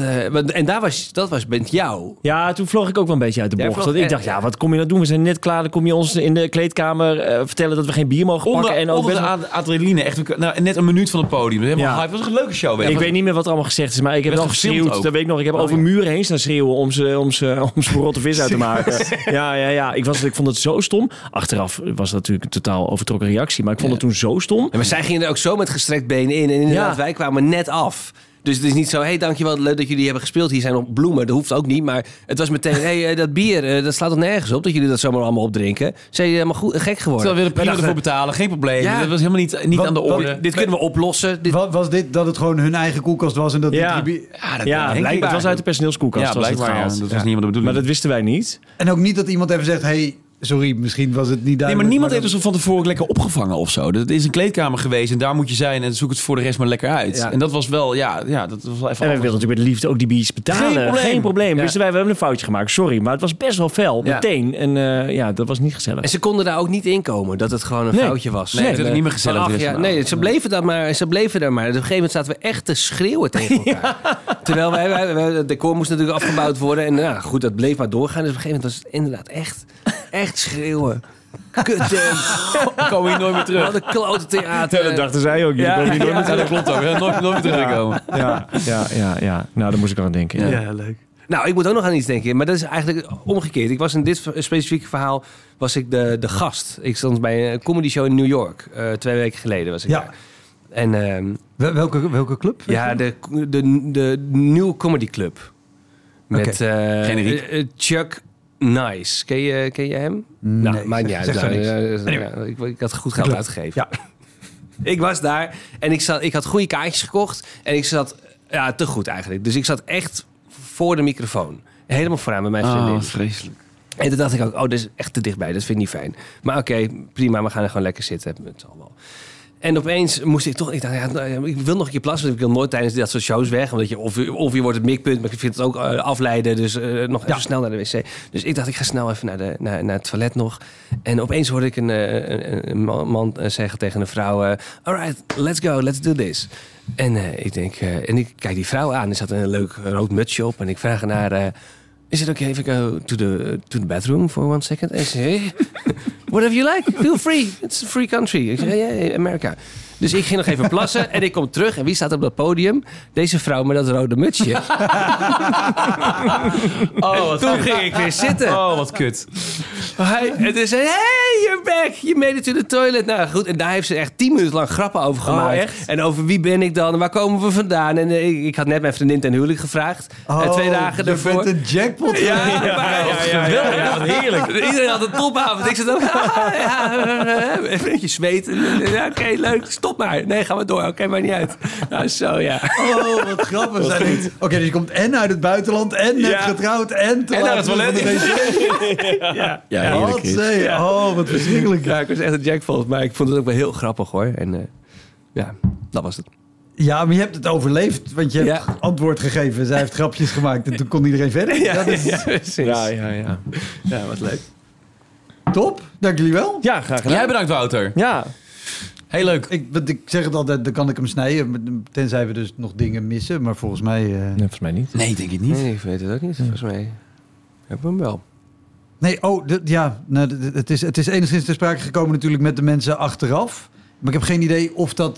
En dat was met jou. Ja, toen vloog ik ook wel een beetje uit de Jij bocht. vloog Want ik dacht, wat kom je nou doen? We zijn net klaar. Dan kom je ons in de kleedkamer vertellen dat we geen bier mogen pakken. En ook Onder best de adrenaline. Echt, net een minuut van het podium. Helemaal hype. Het was een leuke show. Ik weet niet meer wat er allemaal gezegd is, maar ik heb Werd wel gefilmd geschreeuwd. ook. Dat weet ik nog. Ik heb over muren heen staan schreeuwen om ze rotte vis uit te maken. Ja. Ik vond het zo stom. Achteraf was dat natuurlijk een totaal overtrokken reactie, maar ik vond het toen zo stom. Ja, maar zij gingen er ook zo met gestrekt benen in. En inderdaad, wij kwamen net af. Dus het is niet zo, dankjewel, leuk dat jullie hebben gespeeld. Hier zijn nog bloemen, dat hoeft ook niet. Maar het was meteen, dat bier, dat slaat toch nergens op... dat jullie dat zomaar allemaal opdrinken. Zijn jullie helemaal gek geworden? Terwijl we er prima ervoor betalen, geen probleem. Ja. Dat was helemaal niet aan de orde. Dit kunnen we oplossen. Was dit dat het gewoon hun eigen koelkast was en dat die Ja. 3 bier... Blijkbaar. Het was uit de personeelskoelkast. Ja, was het blijkbaar. gehaald. Dat was niet wat de bedoeling. Maar dat wisten wij niet. En ook niet dat iemand even zegt... hey, sorry, misschien was het niet Nee, duidelijk. maar niemand heeft dus van tevoren lekker opgevangen of zo. Dat is een kleedkamer geweest en daar moet je zijn en zoek het voor de rest maar lekker uit. Ja. En dat was wel, dat was wel even En wij anders. wilden natuurlijk met liefde ook die biertjes betalen. Geen probleem. Ja. Wisten wij, we hebben een foutje gemaakt. Sorry, maar het was best wel fel. Ja. Meteen. En dat was niet gezellig. En ze konden daar ook niet in komen, dat het gewoon een Nee. foutje was. Nee, het is niet meer gezellig. Ach, dus. ja, nee, ze bleven daar maar. Op een gegeven moment zaten we echt te schreeuwen tegen elkaar. Terwijl het decor moest natuurlijk afgebouwd worden. En goed, dat bleef maar doorgaan. Dus op een gegeven moment was het inderdaad echt schreeuwen. Komen we hier nooit meer terug. Wat een klote theater. dat dachten zij ook. Ja. Ja, dat klopt ook. Nooit meer teruggekomen. Ja. Nou, daar moest ik aan denken. Ja. Ja, leuk. Nou, ik moet ook nog aan iets denken. Maar dat is eigenlijk omgekeerd. Ik was in dit specifieke verhaal was ik de gast. Ik stond bij een comedy show in New York. 2 weken geleden was ik daar. En Welke club? ja, de New Comedy Club. Met Generiek. Chuck Nice. Ken je hem? Nee, Nou, maakt niet uit. zeg Ik had goed geld uitgegeven. Ja. Ik was daar en ik had goede kaartjes gekocht. En ik zat, te goed eigenlijk. Dus ik zat echt voor de microfoon. Helemaal vooraan bij mijn vriendin. Oh, vreselijk. En toen dacht ik ook, dit is echt te dichtbij. Dat vind ik niet fijn. Maar oké, prima, we gaan er gewoon lekker zitten. Het zal wel. En opeens moest ik toch... Ik dacht, ik wil nog een keer plassen. Want ik wil nooit tijdens dat soort shows weg. Omdat je, of je wordt het mikpunt. Maar ik vind het ook afleiden. Dus nog even snel naar de wc. Dus ik dacht, ik ga snel even naar het toilet nog. En opeens hoorde ik een man zeggen tegen een vrouw... Alright, let's go, let's do this. En ik denk... en ik kijk die vrouw aan. Er zat een leuk rood mutsje op. En ik vraag naar... Is it okay if I go to the bathroom for 1 second? En ze zei, whatever you like, feel free. It's a free country. Ik zei, yeah, America. Dus ik ging nog even plassen en ik kom terug. En wie staat op dat podium? Deze vrouw met dat rode mutsje. Toen ging ik weer zitten. Oh, wat kut. En toen zei hey, you're back. You made it to the toilet. Nou goed, en daar heeft ze echt 10 minuten lang grappen over gemaakt. Echt? En over wie ben ik dan? En waar komen we vandaan? En ik had net mijn vriendin ten huwelijk gevraagd. 2 dagen daarvoor. Je bent een jackpot. Ja, Heerlijk. Iedereen had een topavond. Ik zat ook, een beetje zweten. Ja, oké, leuk. Stop maar. Nee, gaan we door. Oké, maakt niet uit. Nou, zo ja. Oh, wat grappig. Oké, dus je komt en uit het buitenland en net getrouwd en naar het toilet. Ja, heerlijk. Oh, wat verschrikkelijk. Ja, ik was echt een jackpot. Maar ik vond het ook wel heel grappig hoor. En ja, dat was het. Ja, maar je hebt het overleefd, want je hebt antwoord gegeven. Zij heeft grapjes gemaakt en toen kon iedereen verder. Ja, dat is precies. Ja, wat leuk. top. Dank jullie wel. Ja, graag gedaan. Jij bedankt, Wouter. Ja. Heel leuk. Ik zeg het altijd, dan kan ik hem snijden. Tenzij we dus nog dingen missen. Maar volgens mij... Nee, volgens mij niet. Nee, denk ik niet. Nee, ik weet het ook niet. Volgens mij hebben we hem wel. Nee, het is enigszins ter sprake gekomen natuurlijk met de mensen achteraf. Maar ik heb geen idee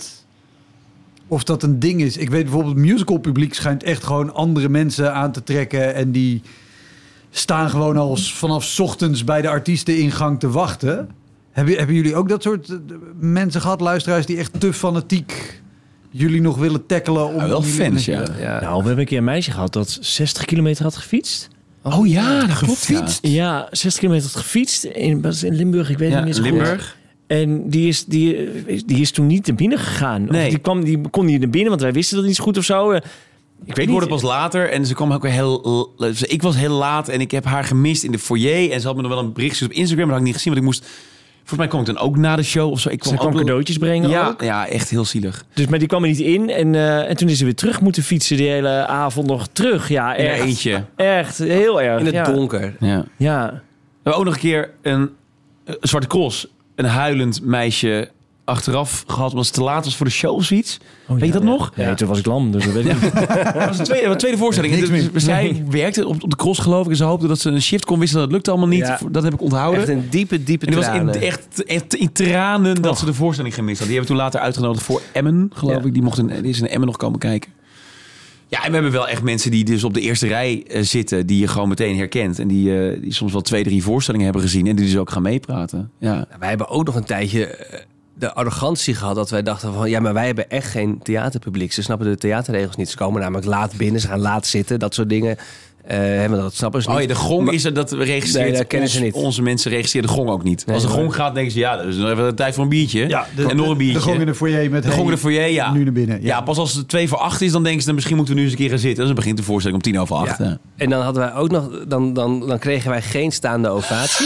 of dat een ding is. Ik weet bijvoorbeeld, het musicalpubliek schijnt echt gewoon andere mensen aan te trekken. En die staan gewoon al vanaf 's ochtends bij de artiesteningang te wachten. Hebben jullie ook dat soort mensen gehad, luisteraars, die echt te fanatiek jullie nog willen tackelen? Om wel fans, ja. Nou, we hebben een keer een meisje gehad dat 60 kilometer had gefietst. Oh ja, dat klopt. Gefietst? Ja, 60 kilometer had gefietst in Limburg. Ik weet niet meer zo goed. Limburg. En die is toen niet naar binnen gegaan. Nee. Of die kon niet naar binnen, want wij wisten dat niet zo goed of zo. Ik hoorde pas later en ze kwam ook weer ik was heel laat en ik heb haar gemist in de foyer. En ze had me nog wel een berichtje op Instagram, maar dat had ik niet gezien. Want ik moest... Volgens mij kwam ik dan ook na de show of zo. Ze kwam cadeautjes brengen ook. Ja, echt heel zielig. Dus, maar die kwam er niet in. En toen is ze weer terug moeten fietsen die hele avond nog terug. Ja, echt. In eentje. Echt, heel erg. In het donker. Ja. Ja. We hebben ook nog een keer een Zwarte Cross. Een huilend meisje achteraf gehad omdat het te laat was voor de show of zoiets. Weet je dat nog? Nee, toen was ik lam, dus dat weet ik niet. Dat was de tweede voorstelling. Dus zij werkte op de cross, geloof ik. En ze hoopte dat ze een shift kon wisselen. Dat lukte allemaal niet. Ja. Dat heb ik onthouden. Echt een diepe en die tranen. was echt in tranen dat ze de voorstelling gemist had. Die hebben we toen later uitgenodigd voor Emmen, geloof ik. Die is in Emmen nog komen kijken. Ja, en we hebben wel echt mensen die dus op de eerste rij zitten, die je gewoon meteen herkent. En die soms wel 2-3 voorstellingen hebben gezien en die dus ook gaan meepraten. Ja. Nou, wij hebben ook nog een tijdje de arrogantie gehad dat wij dachten van... ja, maar wij hebben echt geen theaterpubliek. Ze snappen de theaterregels niet. Ze komen namelijk laat binnen, ze gaan laat zitten, dat soort dingen. Dat snappen ze niet. Oh ja, de gong maar, is er, dat we registreren. Nee, dat kennen ze niet. Onze mensen registreren de gong ook niet. Nee, als de maar... gong gaat, denken ze, ja, dat is nog even tijd voor een biertje. Ja, en nog een biertje. De gong in de foyer met... De gong in de foyer, ja. Nu naar binnen. Ja, pas als het 7:45 is, dan denken ze, misschien moeten we nu eens een keer gaan zitten. Dus dan begint de voorstelling om 7:50. Ja. Ja. En dan hadden wij ook nog... Dan kregen wij geen staande ovatie.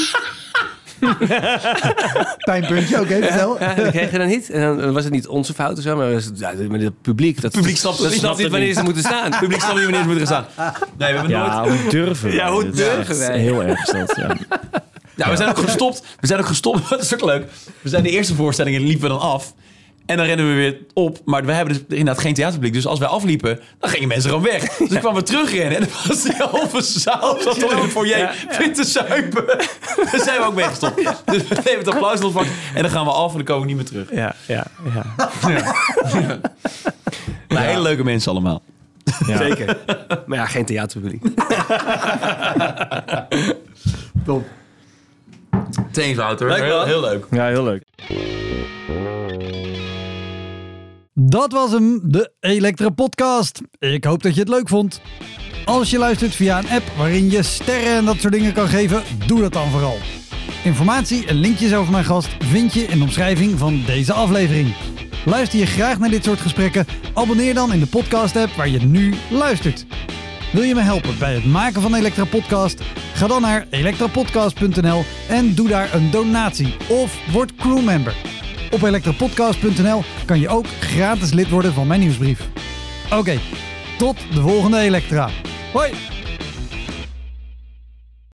Pijnpuntje, oké, vertel. Ja, dat kreeg je dan niet. En dan was het niet onze fout of zo, maar was het, met het publiek. Het publiek snapt niet wanneer ze moeten staan. Het publiek snapt niet wanneer ze moeten gaan staan. Nee, we hebben nooit... hoe durven we? Ja, hoe durven wij? Heel erg gesteld, ja. Ja, we zijn ook gestopt. Dat is ook leuk. We zijn de eerste voorstellingen liepen we dan af. En dan rennen we weer op. Maar we hebben dus inderdaad geen theaterpubliek. Dus als wij afliepen, dan gingen mensen gewoon weg. Dus dan kwamen we terugrennen. En dan was die halve zaal zat al in de foyer te zuipen. Dan zijn we ook weggestopt. Dus we nemen het applaus ontvangen. En dan gaan we af en dan komen we niet meer terug. Ja. Maar hele leuke mensen allemaal. Ja. Zeker. Maar ja, geen theaterpubliek. Top. Thanks, Wouter. Leuk, man. Heel leuk. Ja, heel leuk. Dat was hem, de Elektra Podcast. Ik hoop dat je het leuk vond. Als je luistert via een app waarin je sterren en dat soort dingen kan geven, doe dat dan vooral. Informatie en linkjes over mijn gast vind je in de omschrijving van deze aflevering. Luister je graag naar dit soort gesprekken? Abonneer dan in de podcast-app waar je nu luistert. Wil je me helpen bij het maken van Elektra Podcast? Ga dan naar elektrapodcast.nl en doe daar een donatie of word crewmember. Op elektrapodcast.nl kan je ook gratis lid worden van mijn nieuwsbrief. Oké, tot de volgende Elektra. Hoi!